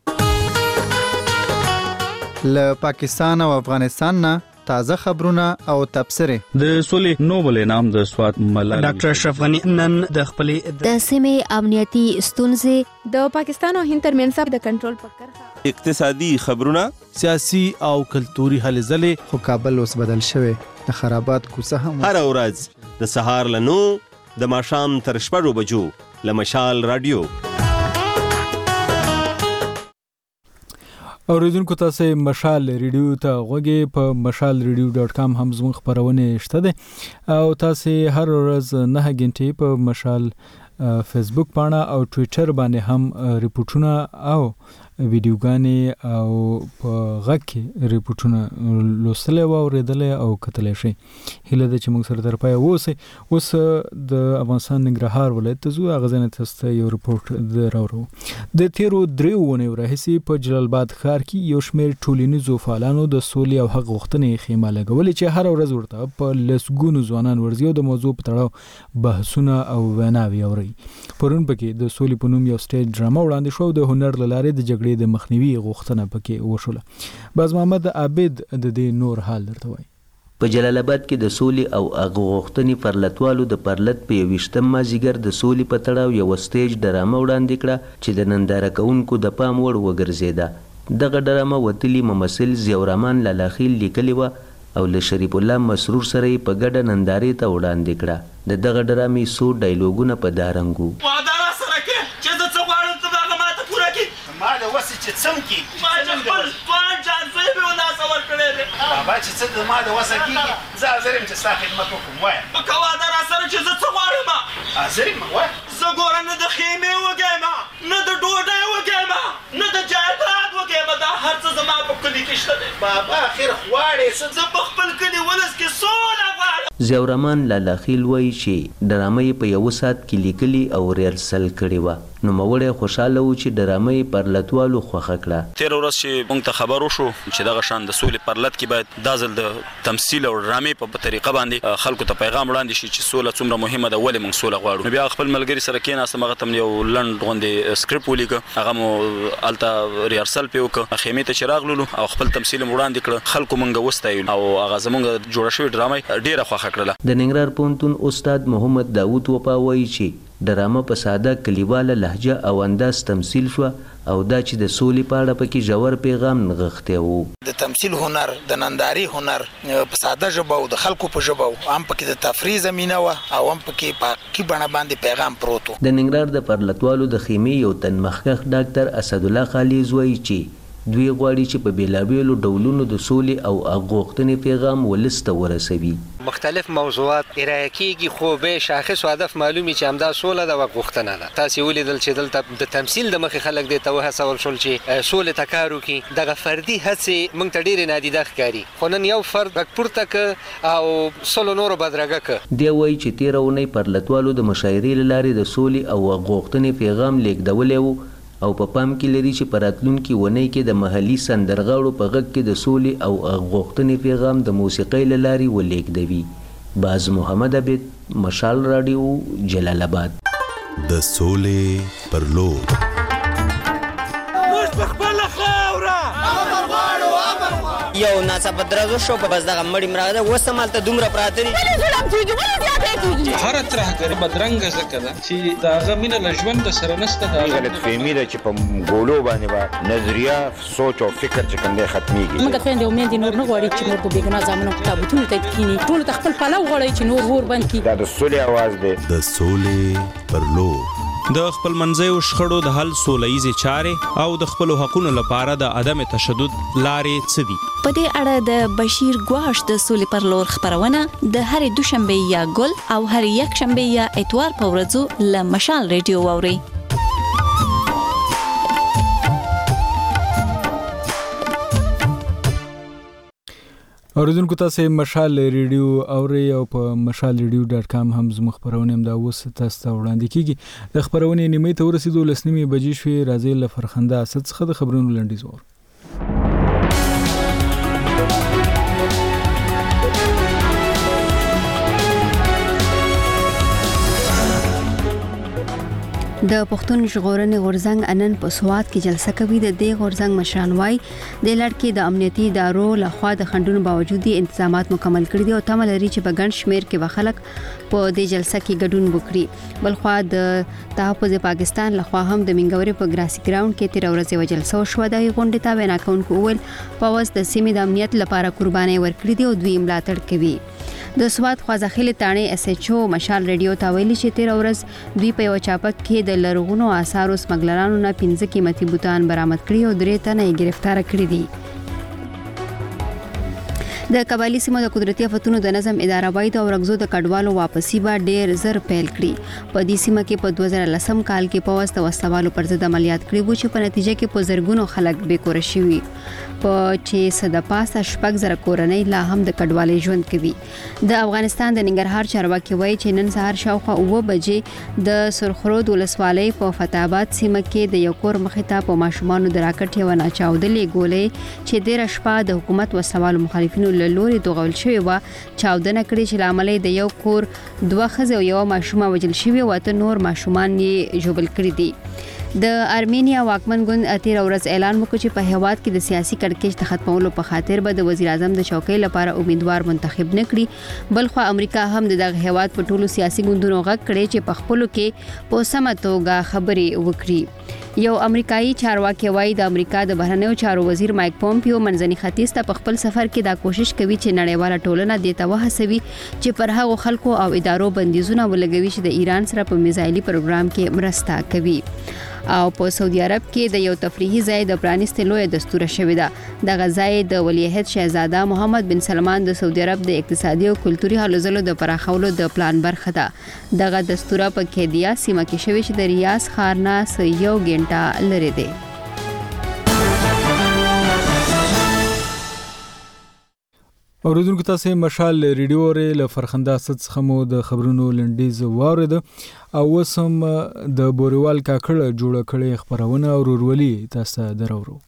له پاکستان او افغانستان نه تازه خبرونه او تبصره. د سولې نوبل انعام د سوات ملالۍ ډاکټر اشرف غنی نن د خپل د سیمې امنیتي ستونزې د پاکستان او هند ترمنځ د کنټرول په کرښه اقتصادي خبرونه سیاسي او کلتوري هلې ځلې. خو کابل اوس بدل شوی د خرابات کوڅه هم هر ورځ د سهار له 9 د ماښام تر 6 بجو له مشال رادیو. اوریدونکو تاسو مشال ریډیو ته غوږی په mashalradio.com هم زموږ خبرونه شته ده او تاسو هر ورځ 9 غنټې په مشال فیسبوک پاڼه او ټوئیټر باندې هم ریپورتونه او ویډیوګانې او په غږ کې ریپورتونه لوستل او اوریدل او کتل شي. هله د چې موږ سره تر پای اوس د افغانستان ننګرهار ولایت ته زو غزنه تاسو یو ریپورت دراوړو. د تیرو 3 ونې راهسي په جلال آباد ښار کې یو شمېر ټولنیزو فعالانو د سولې او حق غوښتنې خیمه لګولې چې هر ورځ ورته په لسګونو ځوانان ورځي او د موضوع په تړاو بحثونه او ویناوي اوري. پرون پکې د سولې په نوم یو سټیج ډرامه وړاندې شو د هنر لارې د جګړې د مخنیوي غوښتنه پکې وشوله. باز محمد عابد د دې نور حال درته وایي. په جلال آباد کې د سولې او حق غوښتنې پرلتوالو د پرلت په 28 مازیګر د سولې په تړاو یو سټیج ډرامه وړاندې کړه چې د ننداره کوونکو د پام وړ وګرځیده. دغه ډرامه وتلی ممثل ضیاءالرحمن لالاخیل لیکلی و او له شریف الله مسرور سره په ګډه نندارې ته وړاندې کړه. د دغه ډرامې څو ډایلوګونه په دارنګو وعده را سره کې چې زه څه غواړم ته هغه ماته پوره کړي. ما د وسې چې څم کېږي ما چې خپل ځوان جانزوی مې ولاسه ورکړی دی. بابا چې څه د ما د وسه کېږي زه حاضر یم چې ستا خدمت وکړم. وایه که وعده را سره چې زه څه غواړم. حاضر یم وایه. زه ګوره نه د خیمې وږیم نه د ډوډۍ وږیم نه د جایداد وږیم. دا هر څه زما په کلي کې شته دی. بابا اخر غواړې څه؟ زه په خپل کلي ولس کې سوله غواړم. ضیاءالرحمن لالاخیل وایي چې ډرامه یې په 1 ساعت کې لیکلي او ریهرسل کړې وه. نوموړی خوشحاله و چې ډرامه یې پرلتوالو خوښه کړه. تېره ورځ چې موږ ته خبر وشو چې دغه شان د سولې پرلت کې باید دا ځل د تمثیل او ډرامې په طریقه باندې خلکو ته پیغام وړاندې شي چې سوله څومره مهمه ده، ولې موږ سوله غواړو. نو بیا خپل ملګري سره کېناستم، هغه ته یو لنډ غوندې سکرپټ ولیکه، هغه مو هلته ریهرسل پې وکړه. خیمې ته چې راغلو او خپل تمثیل مو وړاندې کړه، خلکو موږ وستایلو او هغه زموږ جوړه شوې ډرامه ډېره خوښه کړله. د ننګرهار پوهنتون استاد محمد داود وپا وایي چې ډرامه په ساده کلیواله لهجه او انداز تمثیل شو او دا چې د سولې په اړه پکې ژور پیغام نغښتی و. د تمثیل هنر، د ننداري هنر په ساده ژبه او د خلکو په ژبه هم پکې د تفریح زمینه وه او هم پکې په حقیقي بڼه باندې پیغام پروت و. د ننګرهار د پرلتوالو د خیمې یو تن مخکښ ډاکټر اسدالله خالیز وایي چې دوی غواړي چې په بیلابیلو ډولونو د سولې او حق غوښتنې پیغام ولس ته ورسوي. مختلف موضوعات ارائه کیږي خو به شاخص او هدف معلومي چې همدا سوله د حق غوښتنه ده. تاسو ولیدل چې دلته د تمثيل د مخې خلک دې ته وهڅول شول چې سوله تکارو کې دغه فردي هڅې موږ ته ډېرې نادیده ښکاري، خو نن یو فرد پورته ک او سلو نورو بدرګه ک. دی وایي چې تېره اونۍ پرلتوالو د مشاعرې له لارې د سولې او حق غوښتنې پیغام لیږدولی و او په پام کې لري چې په راتلونکي اونۍ کې د محلي سندرغاړو په غږ کې د سولې او حق غوښتنې پیغام د موسیقۍ له لارې ولیږدوي. باز محمد عبید، مشال رادیو، جلال آباد. د سولې پر لور یو ناڅاپه درز شو په بس دغه مړی مراده وسمالته دومره پراته دي هر ترهګر بدرنګ زکه ده چې داغه مینه لژوند سره نسته. دا غلط فهمي ده چې په ګولو باندې با نظریه سوچ او فکر چې کومه ختميږي. موږ خويندې او مېندې نور نه غواړي چې نور په بیګنا ځامنو کتابونه ته کینی ټول خپل پلو غواړي چې نور ور باندې کی. دا د سولې आवाज ده. د سولې پر لور د خپل منځیو شخړو د حل سولهییزې چارې او د خپلو حقونو لپاره د عدم تشدد لارې څه دي؟ په دې اړه د بشیر ګواش د سولې پر لور خبرونه د هرې دوشنبه یا ګل او هرې یکشنبه یا اتوار په ورځو له مشال ریډیو واورئ. اوریدونکو تاسو مشال ریډیو اوري او په mashalradio.com هم زموږ خبرونه هم دا اوس تاسو ته وړاندې کیږي. د خبرونه نیمه ته ورسېدو، لسنیمه بجې شوې. راځي له فرخنده اسد څخه د خبرونو لنډیز وور. د پښتون ژغورنې غورځنګ انن په سوات کې جلسه کوي. د دې غورځنګ مشران وايي د لړ کې د امنیتي ادارو لخوا د خنډونو باوجود انتظامات مکمل کړي دي او تمه لري چې په ګڼ شمېر کې به خلک په دې جلسه کې ګډون وکړي. بلخوا د تحفظ پاکستان لخوا هم د منګوري په ګراسي ګراوند کې 13 ورځې وجلسه وشوه. د غونډې ته وینا کوونکو وویل پوز د سیمې د امنیت لپاره قرباني ورکړي دي او دوی ملاتړ کوي. د سوات خوازخیل تاڼي اس ایچ او مشال ریډیو ته ویلي چې 13 ورځ دوی په یو چاپک کې د لرغونو آثارو سمګلرانو نه 15 قیمتي بوتان برآمد کړي او 3 تنه یې گرفتار کړي دي. د قبایلی سیمو د قدرتي آفتونو د نظم اداره وایي د اورګزو د کډوالو واپسی به ډیر زر پیل کړي. په دې سیمه کې په 2010 کال کې په واسطه وسوالو پر ضد عملیات کړي وو چې په نتیجه کې په زرګونو خلک بیکور شوي. په چې صد پاسه شپږ زره کورنۍ لا هم د کډوالۍ ژوند کوي. د افغانستان د ننګرهار چارواکي وایي چې نن سهار شاوخوا 9 بجې د سرخرود ولسوالۍ په فتح آباد سیمه کې د یو کور مخې ته په ماشومانو د راکټ یو ناچاودلې ګولۍ چې ډېره شپه د حکومت وسوالو مخالفینو له لوري دوغول شوی و چاودنه کړې چې لامل د یو کور 2 ښځې او یو ماشومه وژل شوی او ته نور ماشومان یې ژوبل کړي دي. د ارمینیا واکمن ګوند 13 ورځ اعلان وکړ چې په هیواد کې د سیاسي کړکېچ د ختمولو په خاطر به د وزیر اعظم د چوکۍ لپاره امیدوار منتخب نه کړي. بلخو امریکا هم دغه هیواد په ټولو سیاسي ګوندونو غږ کړي چې په خپلو کې په سمه توګه خبرې وکړي. یو امریکایي چارواکي وایي د امریکا د بهرنیو چارو وزیر مایک پومپیو منځني ختیځ ته په خپل سفر کې دا کوشش کوي چې نړیواله ټولنه دې ته وهڅوي چې پر هغو خلکو او ادارو بندیزونه ولګوي چې د ایران سره په میزایلي پروګرام کې مرسته کوي. او په سعودي عرب کې د یو تفریحي ځای د پرانیستې لویه دستوره شوې ده. دغه ځای د ولیعهد شهزاده محمد بن سلمان د سعودي عرب د اقتصادي او کلتوري هلو ځلو د پراخولو د پلان برخه ده. دغه دستوره په کیدیا سیمه کې شوې چې د ریاض ښار نه 1 غنټه لري دی. اوریدونکو تاسو مشال ریډیو ورې له فرخنده ست څخه مو د خبرونو لنډیز واورید او وسم د بوریوال کاکړه جوړ کړي خبرونه او ورولي تاسو درورو.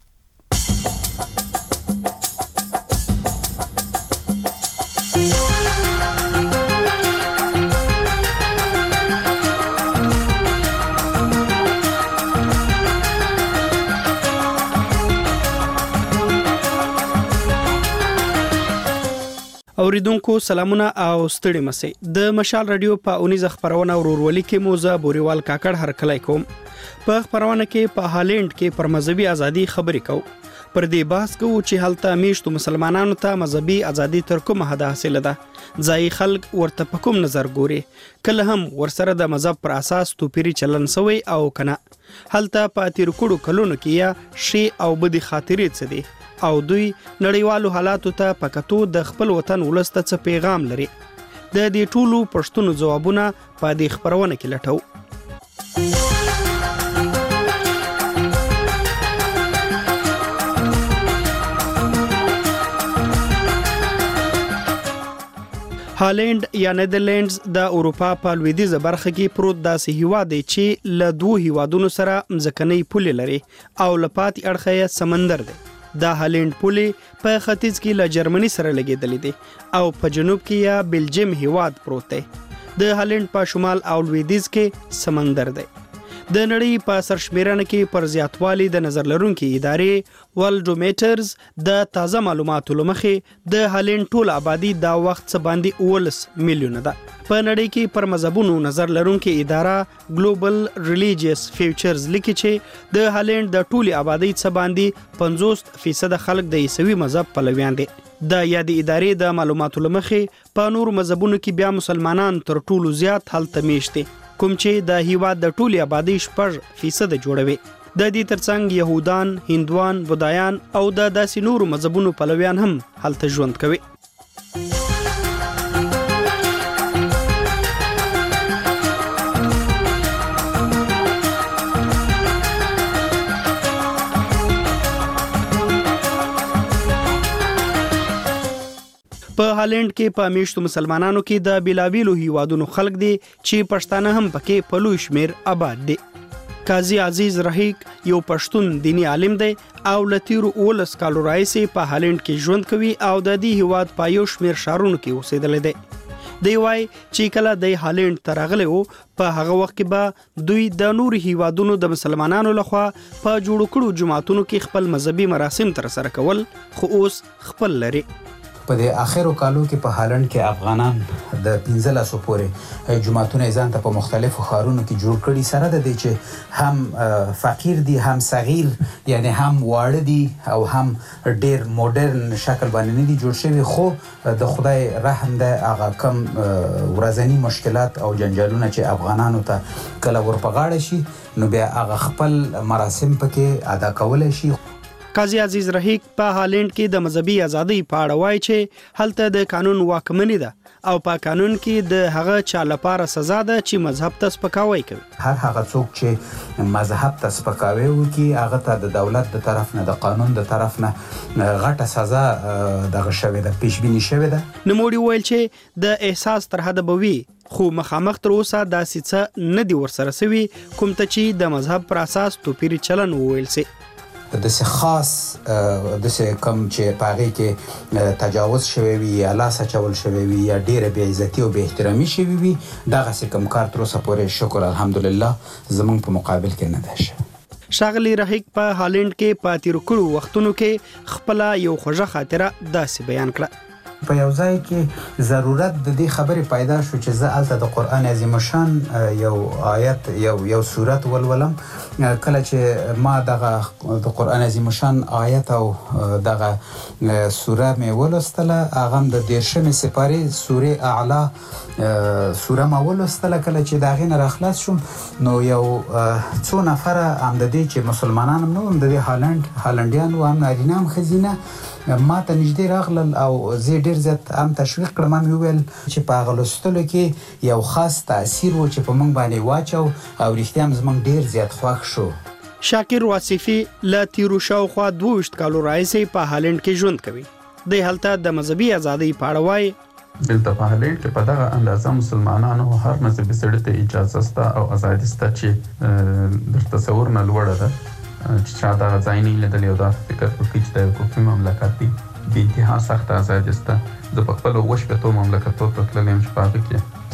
اوریدونکو سلامونه او ستړي مسئ. د مشال رادیو په اونیز خبرونه ورولي کې موزه بوریوال کاکړ هرکلای کوم. په خبرونه کې په هالند کې پر مذهبي ازادي خبرې کو. پر دې بحث کوو چې هلته میشتو مسلمانانو ته مذهبي ازادي تر کومه حد حاصله ده. ځای خلک ورته په کوم نظر ګوري. کله هم ورسره د مذهب پر اساس توپیری چلن سوی او کنه. هلته په تیر کړو کلونو کې یا شی او بدی خاطرې څه دي او دوی نړیوالو حالاتو ته پکاتو د خپل وطن ولسته څه پیغام لري. د دې ټولو پښتنو جوابونه په دې خبرونه کې لټو. هالند یا نیدرلندز د اروپا په لویدیځه برخه کې پروت داسې هیواد دی چې له 2 هیوادونو سره مځکنۍ پولې لري او لپات اړخه سمندر دی. د هالند پولې په ختیځ کې له جرمني سره لګیدلې دي او په جنوب کې یا بلجیم هیواد پروت دی. د هالند په شمال او لویدیځ کې سمندر دی. د نړۍ په سرشمیرنه کې پر زیاتوالي د نظر لرونکو ادارې ورلډومیټرز د تازه معلوماتو لمخې د هالند ټول آبادی دا وخت څه باندې 19 میلیونه ده. په نړۍ کې پر مذهبونو نظر لرونکو اداره ګلوبل ریلیجیس فیوچرز لیکي چې د هالند د ټولي آبادی څه باندې 50% خلک د عیسوي مذهب پلویان دي. د یادې ادارې د معلوماتو لمخې په نور مذهبونو کې بیا مسلمانان تر ټولو زیات هلته میشته کوم چې د هیواد د ټولي آبادی 4% جوړوي. د دې ترڅنګ يهودان، هندوان، بودایان او د داسې نورو مذهبونو پلویان هم هلته ژوند کوي. په هالند کې په میشتو مسلمانانو کې د بلاویلو هیوادونو خلک دي چې پښتانه هم پکې په لوی شمیر آباد دي. قاضي عزیز رحیق یو پښتون دینی عالم دی او لتیرو 19 کالو راځي په هالند کې ژوند کوي او د دې هیواد په یو شمیر شهرونو کې اوسېدل دي. دی وای چې کله د هالند ته راغلی و په هغه وخت کې به دوی د نورو هیوادونو د مسلمانانو لخوا په جوړ کړو جماعتونو کې خپل مذهبي مراسم ترسره کول، خو اوس خپل لري. په د اخرو کالو کې په هالند کې افغانان د 1500 پورې جماعتونه ځان ته په مختلفو ښارونو کې جوړ کړي، سره د دې چې هم فقیر دي، هم صغیر، یعنی هم واړه دي او هم ډیر مدرن شکل باندې نه دي جوړ شوي، خو د خدای رحم ده هغه کم ورځنی مشکلات او جنجالونه چې افغانانو ته کله ورپغاړه شي نو بیا هغه خپل مراسم پکې ادا کولای شي. قاضي عزیز رحیق په هالند کې د مذهبي ازادۍ په اړه وایي چې هلته د قانون واکمني ده او په قانون کې د هغه چا لپاره سزا ده چې مذهب ته سپکاوی کوي. هر هغه څوک چې مذهب ته سپکاوی وکړي هغه ته د دولت د طرف نه، د قانون د طرف نه غټه سزا دغه شوې ده، پیش بینی شوې ده. نوموړي ویل چې د احساس تر حده به وي، خو مخامخ تر اوسه داسې څه نه دي ورسره سوي کوم ته چې د مذهب پر اساس توپیري چلن وویل سي. داسې خاص داسې کم چې په هغې کې تجاوز شوی وي یا لاس اچول شوی وي یا ډېره بې عزتي او بې احترامي شوي وي، دغسې کم کار تر اوسه پورې شکر الحمدلله زموږ په مقابل کې نه ده شوی. ښاغلي رحیق په هالند کې په تېرو کړو وختونو کې خپله یو خوږه خاطره داسې بیان کړه. په یو ځای کې ضرورت د دې خبرې پیدا شو چې زه هلته د قرآن عظیم شان یو آیت یو سورت ولولم. کله چې ما دغه د قرآن عظیم شان آیت او دغه سوره مې ولوستله، هغه هم د 13مې سپارې سورې اعلی سوره ما ولوستله. کله چې د هغې نه راخلاص شوم نو یو څو نفره هم د دې چې مسلمانان هم نه وم، د دې هالندیان و، هم نارینه هم ښځینه، ما ته نږدې راغلل او زه ډېر زیات هم تشویق کړم. ما مې وویل چې په هغه لوستلو کې یو خاص تاثیر و چې په موږ باندې واچو او رښتیا هم زموږ ډېر زیات خوښ شو. شاکر واصفي له تیرو شاوخوا 22 کالو راهیسې په هالند کې ژوند کوي. دی هلته د مذهبي ازادۍ په اړه وایي. دلته په هالند کې په دغه اندازه مسلمانانو هر مذهبي سړي ته اجازه شته او ازادي شته چې در تصور نه لوړه ده چې چا دغه ځای نه لیدلی او دا فکر وکړي چې دا یو کفري مملکت دی. بې انتها سخته ازادي شته. زه په خپلو 8 مملکتونو ته تللی یم چې په هغه کې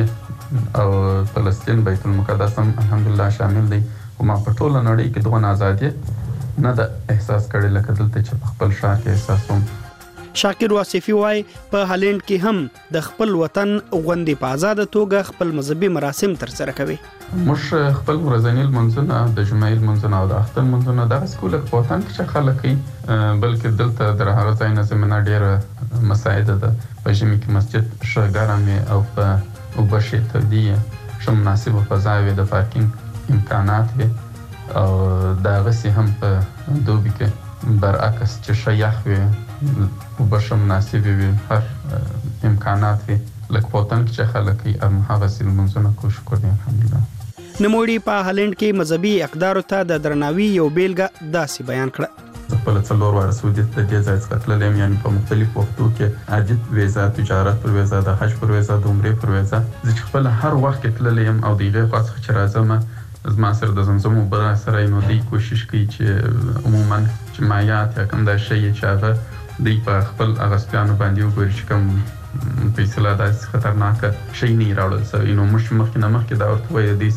سعودي او فلسطین، بیت المقدس هم الحمدلله شامل دی. خو ما په ټوله نړۍ کې دغونه ازادي نه ده احساس کړې لکه دلته چې په خپل ښار کې احساسوم. شاکر واصفي وایي په هالند کې هم د خپل وطن غوندې په آزاده توګه خپل مذهبي مراسم ترسره کوي. موږ خپل ورځني لمونځونه، د جمعې لمونځونه او د اختر لمونځونه دغسې کوو لکه په وطن کې چې خلک کوي، بلکې دلته د هغه ځای نه زمینه ډېره مساعده ده. په ژمي کې مسجد ښه ګرم وي او په اوبه ښې تودې وي، ښه مناسبه فضا وي، د پارکینګ امکانات وي، او دغسې هم په دوبي کې برعکس چې ښه یخ وي، اوبه ښه مناسبې وي، هر امکانات وي. لکه په وطن کې چې خلک کوي هماغسې لمونځونه کوو، شکر دی الحمدلله. نوموړي په هالند کې مذهبي اقدارو ته د درناوي یو بیلګه داسې بیان کړه. زه خپله 4 واره سعودي ته د دې ځای څخه تللی یم، یعنې په مختلفو وختو کې حاجي ویزا، تجارت پر ویزا، د حج پر ویزا، د عمرې پر ویزا. زه چې خپله هر وخت کې تللی یم او د هغې خوا څخه چې راځم زما سره د زمزم اوبه راسره نو دوی کوشش کوي چې عموما چې مایات یا کوم دا شی چې هغه دوی په خپل هغه سپیانو باندې وګوري چې کوم په اصطلاح داسې خطرناکه شی نه یې راوړل سوی. نو موږ مخکې نه مخکې دا ورته وایي دوی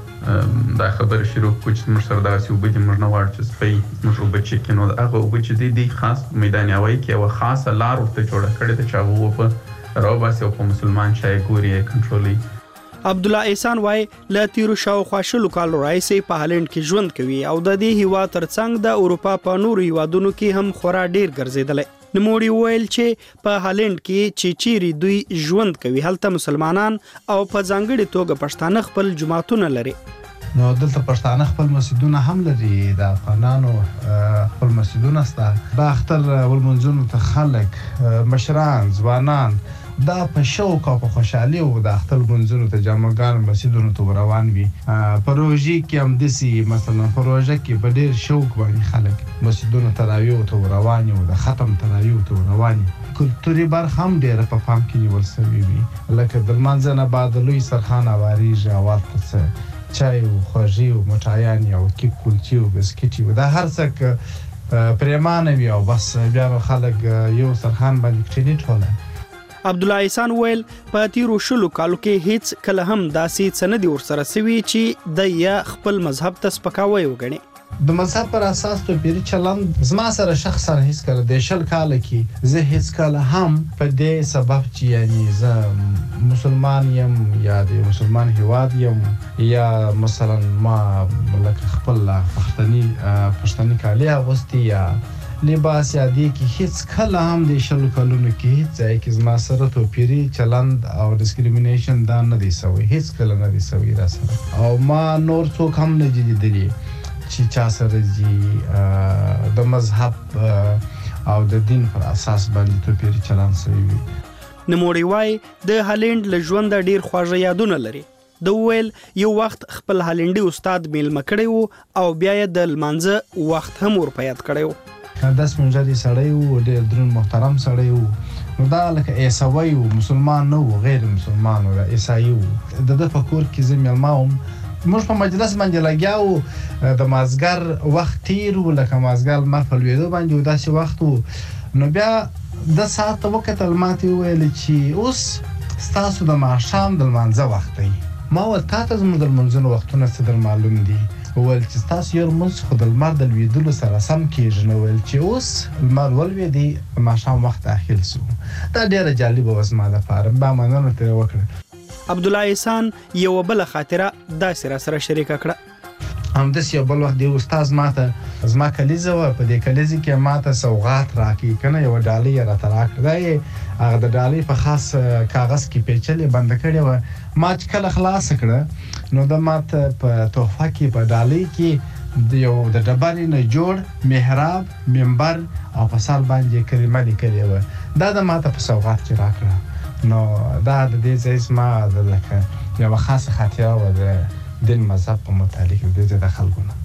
سره دا خبره شروع کړو چې موږ سره داسې اوبه دي، موږ نه غواړو چې سپی موږ اوبه چیکي. نو هغه اوبه چې دی خاص میدان هوایي کې یوه خاصه لار ورته جوړه کړې ده چې هغه اوبه راوباسي او په مسلمان چای ګوري یې کنټرولوي. عبدالله احسان وایي له تیرو شاوخوا 20 کالو راهیسې په هالند کې ژوند کوي او د دې هیواد ترڅنګ د اروپا په نورو هیوادونو کې هم خورا ډیر ګرځېدلی. نوموړي وویل چې په هالند کې چې چیرې دوی ژوند کوي هلته مسلمانان او په ځانګړې توګه پښتانه خپل جماعتونه لري. نو دلته پښتانه خپل مسجدونه هم لري، د افغانانو خپل مسجدونه شته. د اختر ولمونځونو ته خلک، مشران، ځوانان دا په شوق او په خوشحالي او د اختر لمونځونو ته جامعګانو مسجدونو ته روان وي. په روژې کې هم داسې مثلا په روژه کې په ډېر شوق باندې خلک مسجدونو تراویحو ته روان وي او د ختم تراویحو ته روان وي. کلتوري برخه هم ډېره په پام کې نیول سوې وي، لکه د لمانځه نه بعد لوی سرخان هوارېږي او هلته څه چای او خوږې او مټایانې او کیک کلچې او بسکټې دا هر څه پرېمانه وي او بس بیا خلک یو سرخان باندې کښېني ټوله. عبد الله احسان ویل په تیرو شلو کالو کې هیڅ کله هم داسې څه نه دي ورسره سوي چې د یا خپل مذهب ته سپکاوی وګڼي. د مذهب پر اساس توپیری چلند زما سره شخصا هیڅ کله د شل کال کې زه هیڅ کله هم په دې سبب چې یعنی زه مسلمان یم یا د مسلمان هیواد یم یا مثلا ما لکه خپل پښتني کالي اغوستي یا لباس یا دی کې هیڅ کله هم د شل کلونو کې هیڅ ځای کې زما سره توپیری چلند او ډیسکریمینیشن دا نه دی سوی، هیڅ کله نه دی سوی را سره. او ما نور څوک هم نه دي لیدلي چې چا سره جی د مذهب او د دین پر اساس باندې توپیری چلند سوی وي. نموړی وای د هالند له ژوند ډیر خواږه یادونه لري. د ویل یو وخت خپل هالندي استاد میلمه کړی وو او بیا یې د لمانځه وخت هم ور په یاد کړی وو. داس منځري سړی وو، ډیر درون محترم سړی وو. نو دا لکه عیسوی وو، مسلمان نه وو، غیر مسلمان وو، عیسائی وو. د په کور کې زه میلمه وم. موږ په مجلس باندې لګیاو، د مازګر وخت تیر و، لکه مازګر لمر په لوېدو باندې داسې وخت و. نو بیا د ساعت وکتل، ماته وویل چې اوس ستاسو د ماښام د لمانځه وخت دی. ما وویل تا ته زموږ د لمونځونو وختونه څه در معلوم دي؟ وویل چې ستاسو یو لمونځ خو د لمر د لوېدلو سره سم کېږي. نو ویل چې اوس لمر ولوېدی، د ماښام وخت داخل سو. دا ډېره جالبه وه زما دپاره، بیا مننه ترې وکړه. عبد الله احسان یو بل خاطره داسې را سره شریکه کړه. همداسې یو بل وخت دی استاد ماته زما کلیزه وه، په دې کلیزې کې ماته سوغات راکړي کنه، یوه ډالۍ یې راته راکړه. دا یې هغه د ډالۍ په خاص کاغذ کې پیچلې بنده کړې وه. ما چې کله خلاصه کړه نو د ماته په تحفه کې په ډالۍ کې د یو د ډبرې نه جوړ محراب، منبر او په سر باندې کلمه لیکلې وه. دا د ماته په سوغات کې راکړه. نو دا د دې ځای زما د لکه یوه خاصه خاطره وه د دین مذهب په متعلق د دې د خلکو نه.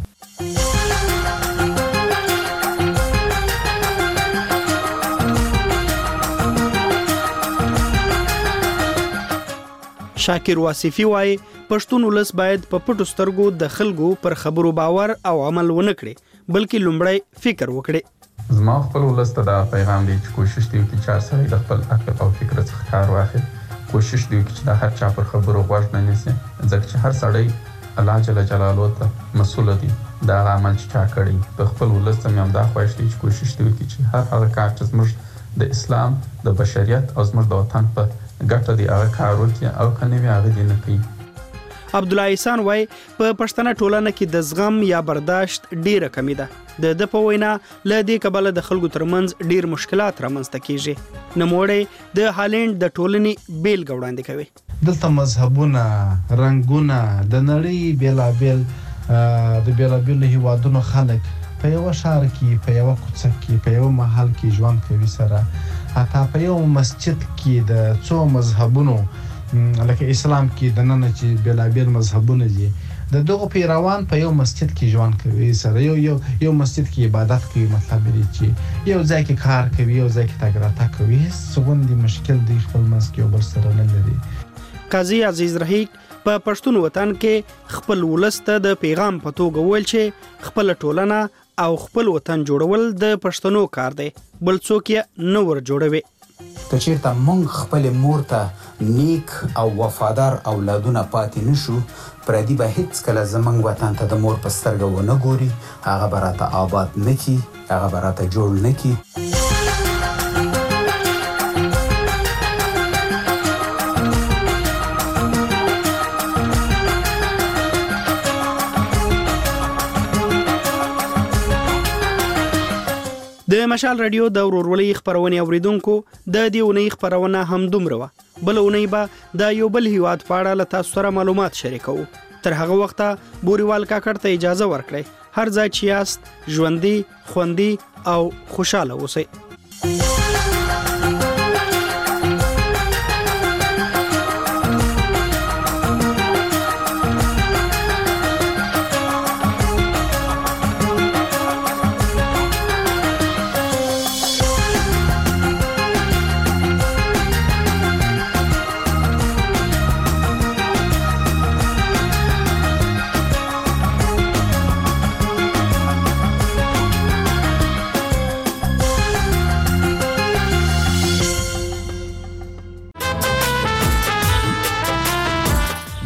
شاکر واصفي وایي پښتون ولس باید په پټو سترګو د خلکو پر خبرو باور او عمل ونه کړي، بلکې لومړی فکر وکړي. زما خپل ولس ته دا پیغام دی چې کوشش دی وکړي چې هر سړی د خپل عقل او فکر څخه کار واخلي. کوشش دی وکړي چې د هر چا پر خبرو غوږ نه نیسي، ځکه چې هر سړی الله جل جلاله ته مسؤل دی دا عمل چې چا کړی. په خپل ولس ته مې همدا خواهش دی چې کوشش دی وکړي چې هر هغه کار چې زموږ د اسلام، د بشریت او زموږ د وطن په ګټه دی هغه کار وکړي، او که نه وي هغه دې نه کوي. عبد الله احسان وای په پښتنه ټولنه کې د زغم یا برداشت ډیره کمی ده. د په وینا له دې کبله د خلکو ترمنځ ډیر مشکلات رامنځته کیږي. نموړی د هالند د ټولنې بیلګه وړاندې کوي. دلته مذهبونه، رنګونه، د نړۍ بیلابیل د بیلابیلو هیوادونو خلک په یوه ښار کې، په یوه کوڅه کې، په یوه محل کې ژوند کوي سره. حتی په یو مسجد کې د څو مذهبونو لکه اسلام کې د نن چې بیلابیل مذهبونه دي، د دغه پیروان په یو مسجد کې ژوند کوي سره، یو مسجد کې عبادت کوي. مطلب دی چې یو ځای کې کار کوي، یو ځای کې تګ راتګ کوي. هیڅ غوندې مشکل دی خپل منځ کې یو بل سره نه لري. قاضي عزیز رحیق په پښتون وطن کې خپل ولس ته د پیغام په توګه ویل چې خپل ټولنه او خپل وطن جوړول د پښتنو کار دی، بل څوک یې نه ور جوړوي. که چیرته موږ خپل مور ته نیک او وفادار اولادونه پاتې نشو، پردي به هیڅ کله زموږ وطن ته د مور په سترګه ونه ګوري، هغه به راته آباد نه کي، هغه به راته جوړ نه کي. د مشال رادیو د ورورولۍ خبرونه اوریدونکو د دې اونۍ خبرونه هم دومره وه. بل اونۍ به د یو بل هیواد په اړه له تاسو سره معلومات شریکو. تر هغه وخته بوريوال کاکړ ته اجازه ورکړئ. هر ځای چې یاست ژوندۍ، خوندي او خوشاله اوسئ.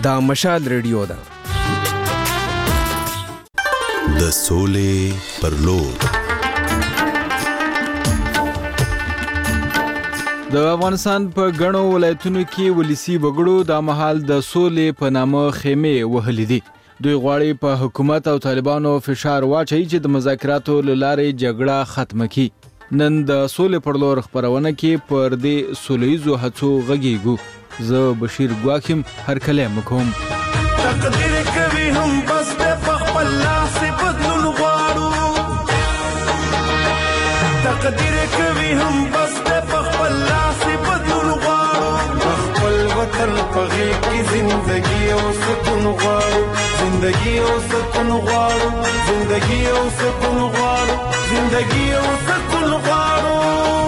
دا مشال ریډیو ده. د سولې پر لور. د افغانستان په غنو ولایتونو کې ولسی بګړو د مهال د سولې په نامه خیمه وهلې دي. دوی غواړي په حکومت او طالبانو فشار واچي چې د مذاکراتو له لارې جګړه ختمه کړي. نن د سولې پر لور خبرونه کې پر دې سولهیزو هڅو غږیږو. زه بشیر ګواکیم هر کله مکوم. تقدیر کوي هم بس په خپل لاس بدلون غواړو. تقدیر کوي هم بس په خپل لاس بدلون غواړو. خپل وطن په غېږ کې زندګي او سکون غواړو. زندگی او سکون غواړو. زندگی او سکون غواړو. زندگی او سکون غواړو.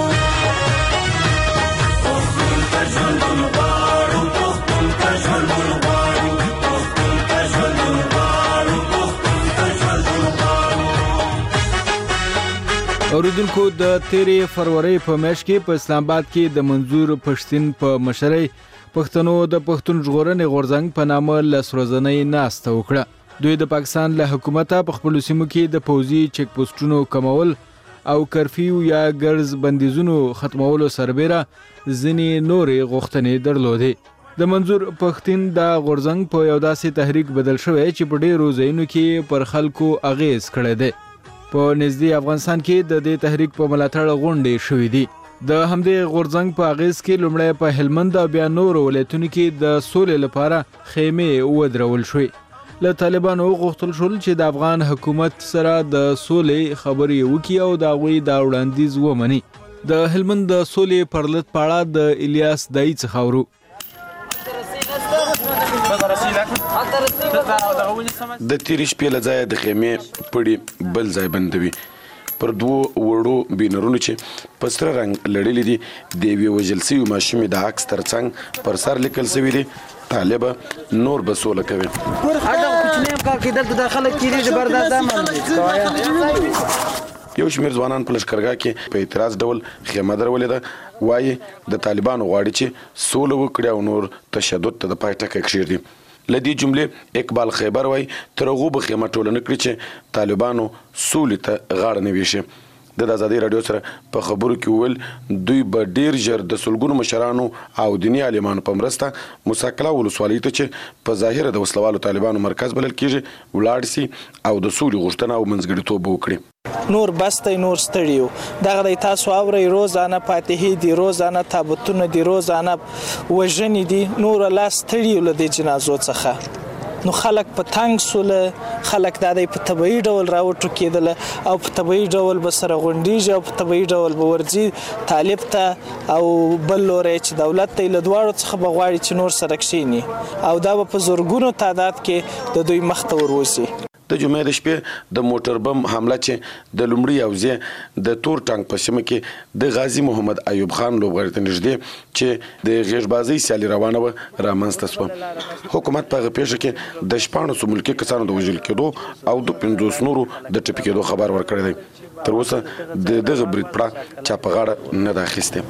پښتون ته ژوندون غواړو. پښتون ته ژوندون غواړو. پښتون ته ژوندون غواړو. پښتون ته ژوندون غواړو. اوریدونکو د 13 فروری په میاشت کې په اسلام آباد کې د منظور پښتين په مشرۍ پښتنو د پښتون ژغورنې غورځنګ په نامه لسورځنۍ ناسته وکړه. دوی د پاکستان له حکومت په خپل سیمو کې د پوزي چک پوسټونو کمول او کرفیو یا ګرز بندیزونو ختمولو سربېره ځینې نورې غوښتنې درلودې. د منظور پښتين د غورځنګ په یو داسې تحریک بدل شوی چې په ډېرو ځایونو کې پر خلکو اغیز کړی دی. په نږدې افغانستان کې د دې تحریک په ملاتړ غونډې شوې دي. د همدې غورځنګ په اغیز کې لومړی په هلمند او بیا نورو ولایتونو کې د سولې لپاره خیمې ودرول شوې. له طالبانو غوښتل شول چې د افغان حکومت سره د سولې خبرې وکړي او د هغوی دا وړاندیز ومني. د هلمند د سولې پرلط په اړه د الیاس دای څخه اورو. د تیرې شپې له ځایه د خیمې پړي بل ځای بندوي. پر دوو وړو بینرونو چې په سره رنګ لړلې دي د یوې وژل سوي ماشومې د عکس ترڅنګ پر سر لیکل سوي دي طالبه نور به سوله کوي. یو شمېر ځوانان په لښکرګاه کې په اعتراض ډول خیمه درولې ده. وایي د طالبانو غواړي چې سوله وکړي او نور تشدد ته د پای ټکی کښېږدي. له دې جملې اقبال خیبر وایي تر هغو به خیمه ټوله نه کړي چې طالبانو سولې ته غاړه نه ویشي. د ازادي راډیو سره په خبرو کې وویل دوی به ډیر ژر د سلګونو مشرانو او دیني عالمانو په مرسته موسی کلا ولسوالۍ ته چې په ظاهره د وسلوالو طالبانو مرکز بلل کېږي ولاړ سي او د سولې غوښتنه او منځګړیتوب وکړي. نور بسته نور ستړیو دغه د تاسو اوري روزانه فاتحې دي روزانه تابوتونه دي روزانه وژنې دي نور لا ستړیو له دې جنازو څخه. نو خلک په تنګ سوله خلک د دې په طبيعي ډول راوټو کېدل او په طبيعي ډول به سره غونډيږي او په طبيعي ډول به ورځي طالب ته او بل لوري چې دولت ته له دواړو څخه بغواړي چې نور سره کښینی او دا په زورګونو تعداد کې د دوی مخ ته وروسي. د جمعې د شپې د موټر بم حمله چې د لومړي یوځای د تور ټانک په سیمه کې د غازی محمد ایوب خان لوبغاړي ته نږدې چې د غیربازۍ سیالي روانه وه رامنځته شوه. حکومت په هغه پیښه کې د 14 ملکي کسانو د وژل کېدو او د 50 نورو د ټپي کېدو خبر ورکړی دی. تر اوسه دغه برید پړه چا په غاړه نه ده اخیستې.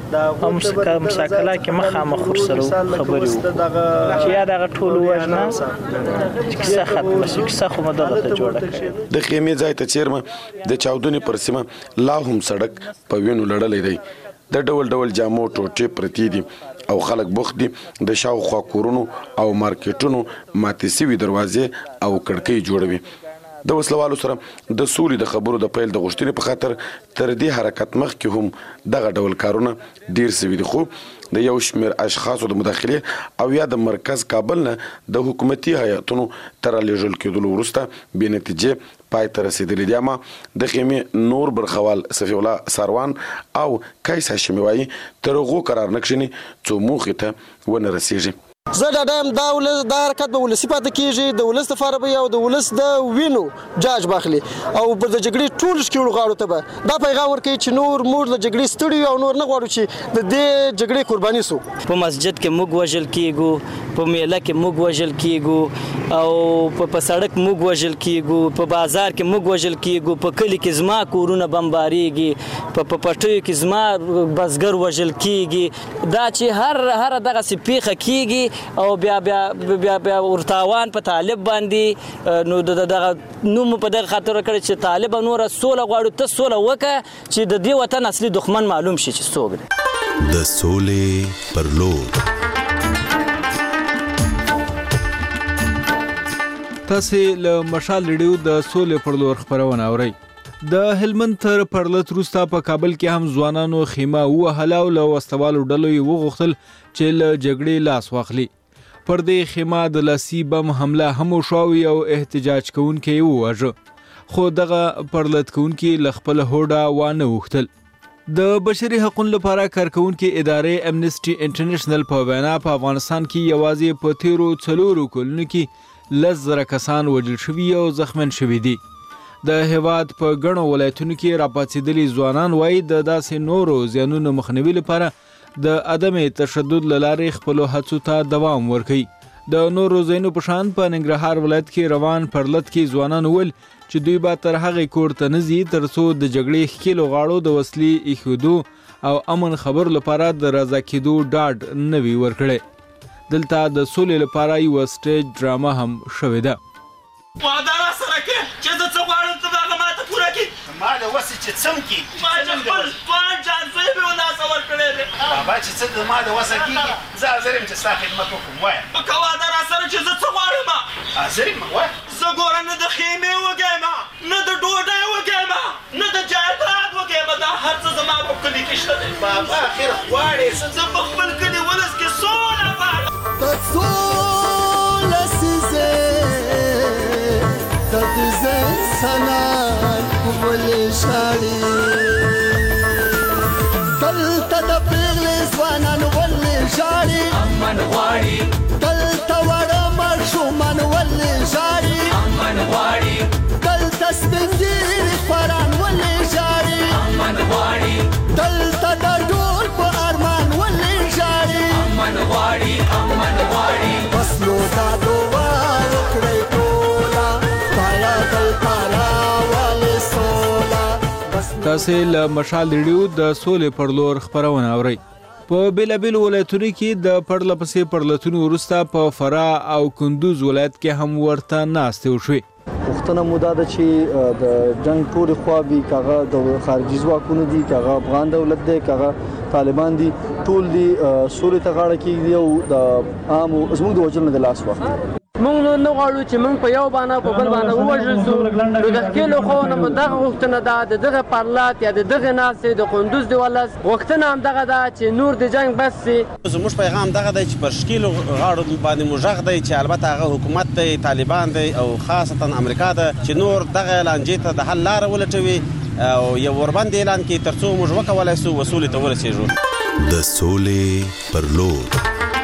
مساکله کې مخامخ ورسره خبرې وو چې یا دغه ټول وژنه کیسه ختمه شي کیسه خو مدغه ته جوړه کړې. د خیمې ځای ته چیرمه د چاودنې پر سیمه لا هم سړک په وینو لړلی دی. د ډول ډول جامو ټوټې پرتې دي او خلک بوخت دي د شاوخوا کورونو او مارکیټونو ماتې سوي دروازې او کړکۍ جوړوي. د وسلوالو سره د سولې د خبرو د پیل د غوښتنې په خاطر تر دې حرکت مخکې هم دغه ډول کارونه ډیر سوي دي خو د یو شمېر اشخاصو د مداخلې او یا د مرکز کابل نه د حکومتي هیاتونو تر لېږل کېدلو وروسته بې نتیجې پای ته رسېدلي دي. اما د خیمې نور برخوال صفي الله ساروان او قیس هاشمي وایي تر هغو قرار نه کښېني څو موخې ته ونه رسېږي. زه ډاډه یم دا حرکت به ولسي پاتې کېږي د ولس لپاره به او د ولس د وینو جاج باخلي او د جګړې ټول ښکېړو غاړو ته به دا پیغام ورکوي چې نور موږ له جګړې ستړي او نور نه غواړو چې د دې جګړې قرباني سو. په مسجد کې موږ وژل کېږو په میله کې موږ وژل کېږو او په سړک موږ وژل کېږو په بازار کې موږ وژل کېږو په کلي کې زما کورونه بمباریږي په پټیو کې زما بزګر وژل کېږي. دا چې هر دغه څه پیښه کېږي او بیا ورتاوان په طالب باندې نو دغه نوم په دغه خاطر کړی چې طالب نور سوله غواړو ته سوله وکړه چې د دې وطن اصلي دښمن معلوم شي چې څوک دی. د سولې پر لور تاسې له مشال ریډیو د سولې پر لور خپرونه اورئ. د هلمند تر پرلت وروسته په کابل کې هم ځوانانو خیمه ووهله او له وسلوالو ډلو یې وغوښتل چې له جګړې لاس واخلي. پر دې خیمه د لاسي بم حمله هم وشوه او احتجاج کوونکي یې وواژه، خو دغه پرلت کوونکي له خپل هوډه وانه وښتل. د بشري حقوقو لپاره کارکوونکي ادارې امنیسټي انټرنیشنل په وینا په افغانستان کې یوازې په تیرو 4 کلونو کې 10,000 کسان وژل شوي او زخمین شوي دي. د هیواد په ګڼو ولایتونو کې راپاڅېدلي ځوانان وایي د داسې نورو زیانونو مخنیوي لپاره د عدم تشدد له لارې خپلو هڅو ته دوام ورکوي. د نورو ځایونو په شان په ننګرهار ولایت کې روان پرلت کې ځوانان وویل چې دوی به تر هغې کور ته نه ځي تر څو د جګړې ښکېلو غاړو د وسلې ایښودو او امن خبرو لپاره د رضا کېدو ډاډ نه وي ورکړی. دلته د سولې لپاره یوه سټیج ډرامه هم شوې ده. وعده راسره کې چې زه څه غواړم ته به هغه ماته پوره کړي. ما د وسې چې څم کړي ما چې خپل ځوان جانزوی مې وناسه ورکړی دی. بابا چې څه د ما د وسه کېږي زه حاضر یم چې ستا خدمت وکړم. وایه که وعده راسره چې زه څه غواړم. حاضر یم. وایه زه ګوره نه د خیمې وږی یم، نه د ډوډۍ وږی یم، نه د جایداد وږی یم. دا هر څه زما په کلي کې شته دی. بابا اخر غواړې زه په خپل کلي ولس کې سوله غواړم. تسول سیزه تدزه سنان ولې شاړي دلته د پیغلې ځوانان ولې شاړي امن غواړي دلته وړه ماشومان ولې شاړي امن غواړي دلته سپین ږیري خواران ولې شاړي امن غواړي دلته د ډول په ارمان ولې شاړي امن غواړي امن غواړي بس نو دا دعا وکړئ ټوله پایا دلته راولې سوله. تاسې له مشال ریډیو د سولې پر لور خپرونه اورئ. په بېلابېلو ولایتونو کې د پرله پسې پرلتونو وروسته په فراه او کندوز ولایت کې هم ورته ناستې وشوې. پوښتنه مو دا ده چې د جنگ ټولې خواوې که هغه د خارجي ځواکونه دي، که هغه افغان دولت دی، که هغه طالبان دي، ټول دي سولې ته غاړه کېږدي او د عامو زموږ د وژلو نه د لاس واخلي. موږ نو نه غواړو چې موږ په یو باندې په بل باندې ووژل شو. نو د ښکېلو خواو نه مو دغه غوښتنه ده د دغه پرلات یا د دغه ناستې د کندوز د ولس غوښتنه همدغه ده چې نور د جنګ بس سي. زموږ پیغام دغه دی چې پر ښکېلو غاړو باندې مو غږ دی چې البته هغه حکومت دی، طالبان دی او خاصتا امریکا ده چې نور دغه لانجې ته د حل لاره ولټوي او یو وربند اعلان کړي تر څو موږ وکولی سو وسولې ته ورسېږو. د سولې پر لور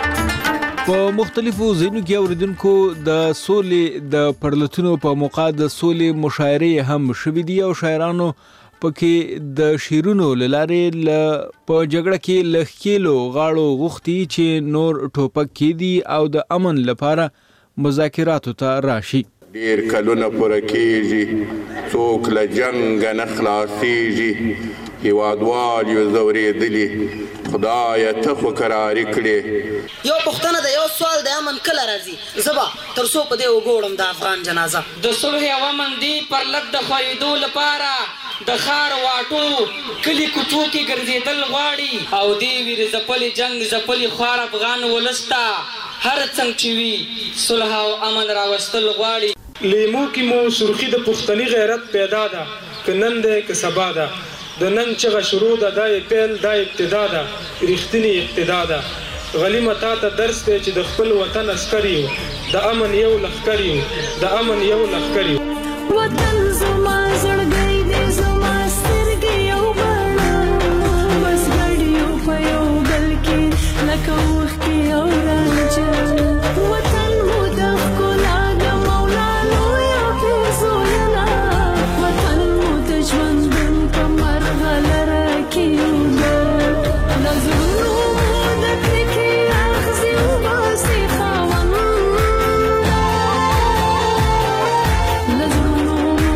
په مختلفو ځایونو کې اوریدونکو د سولې د پرلتونو په موقع د سولې مشاعرې هم شوې دي او شاعرانو پکې د شعرونو له لارې په جګړه کې له ښکېلو غاړو غوښتي چې نور ټوپک کېږدي او د امن لپاره مذاکراتو ته راشي. ډېر کلونه پوره کېږي څوک له جنګه نه خلاصېږي، هېوادوال یو ځورېدلي خدایه ته خو کراري کړې. یو پوښتنه ده، یو سوال د امن کله راځي؟ زه به تر څو په دې وګورم د افغان جنازه. د صلح او امن دی پرلت د ښویېدو لپاره د ښار واټو کلي کوڅو کې ګرځېدل غواړي او دې ویرې ځپلي جنګ ځپلي خوار افغان ولس ته هر څنګ چې وي صلح او امن راوستل غواړي. لیمو کې مو سرخي د پښتني غیرت پیدا ده، که نن دی که سبا ده. د نن چغه شروع ده، دا یې پیل، دا ابتدا ده، رښتینې ابتدا ده. غلیمه تا ته درس دی چې د خپل وطن عسکر یو، د امن یو لښکر یو، د امن یو لښکر یو. وطن زما زړګی دی، زما سترګې یو بڼه، بس ګډ یو په یو بل کې لکه اوښکې او رانجه. وطن مو د ښکلا د مولا لویه پېزوینه، وطن مو د ژوندون په مرغلره کې یو ګډ، له زړونو مو د کرکې اخذې وباسي خاوند، له زړونو مو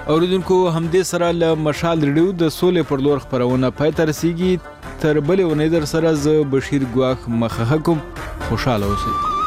اوریدونکو همدې سره له مشال ریډیو د سولې پر لور خبرونه پای ته رسیږي. تر بلې ونې در سره زه بشیر ګواخ مخه کوم. خوشاله اوسئ.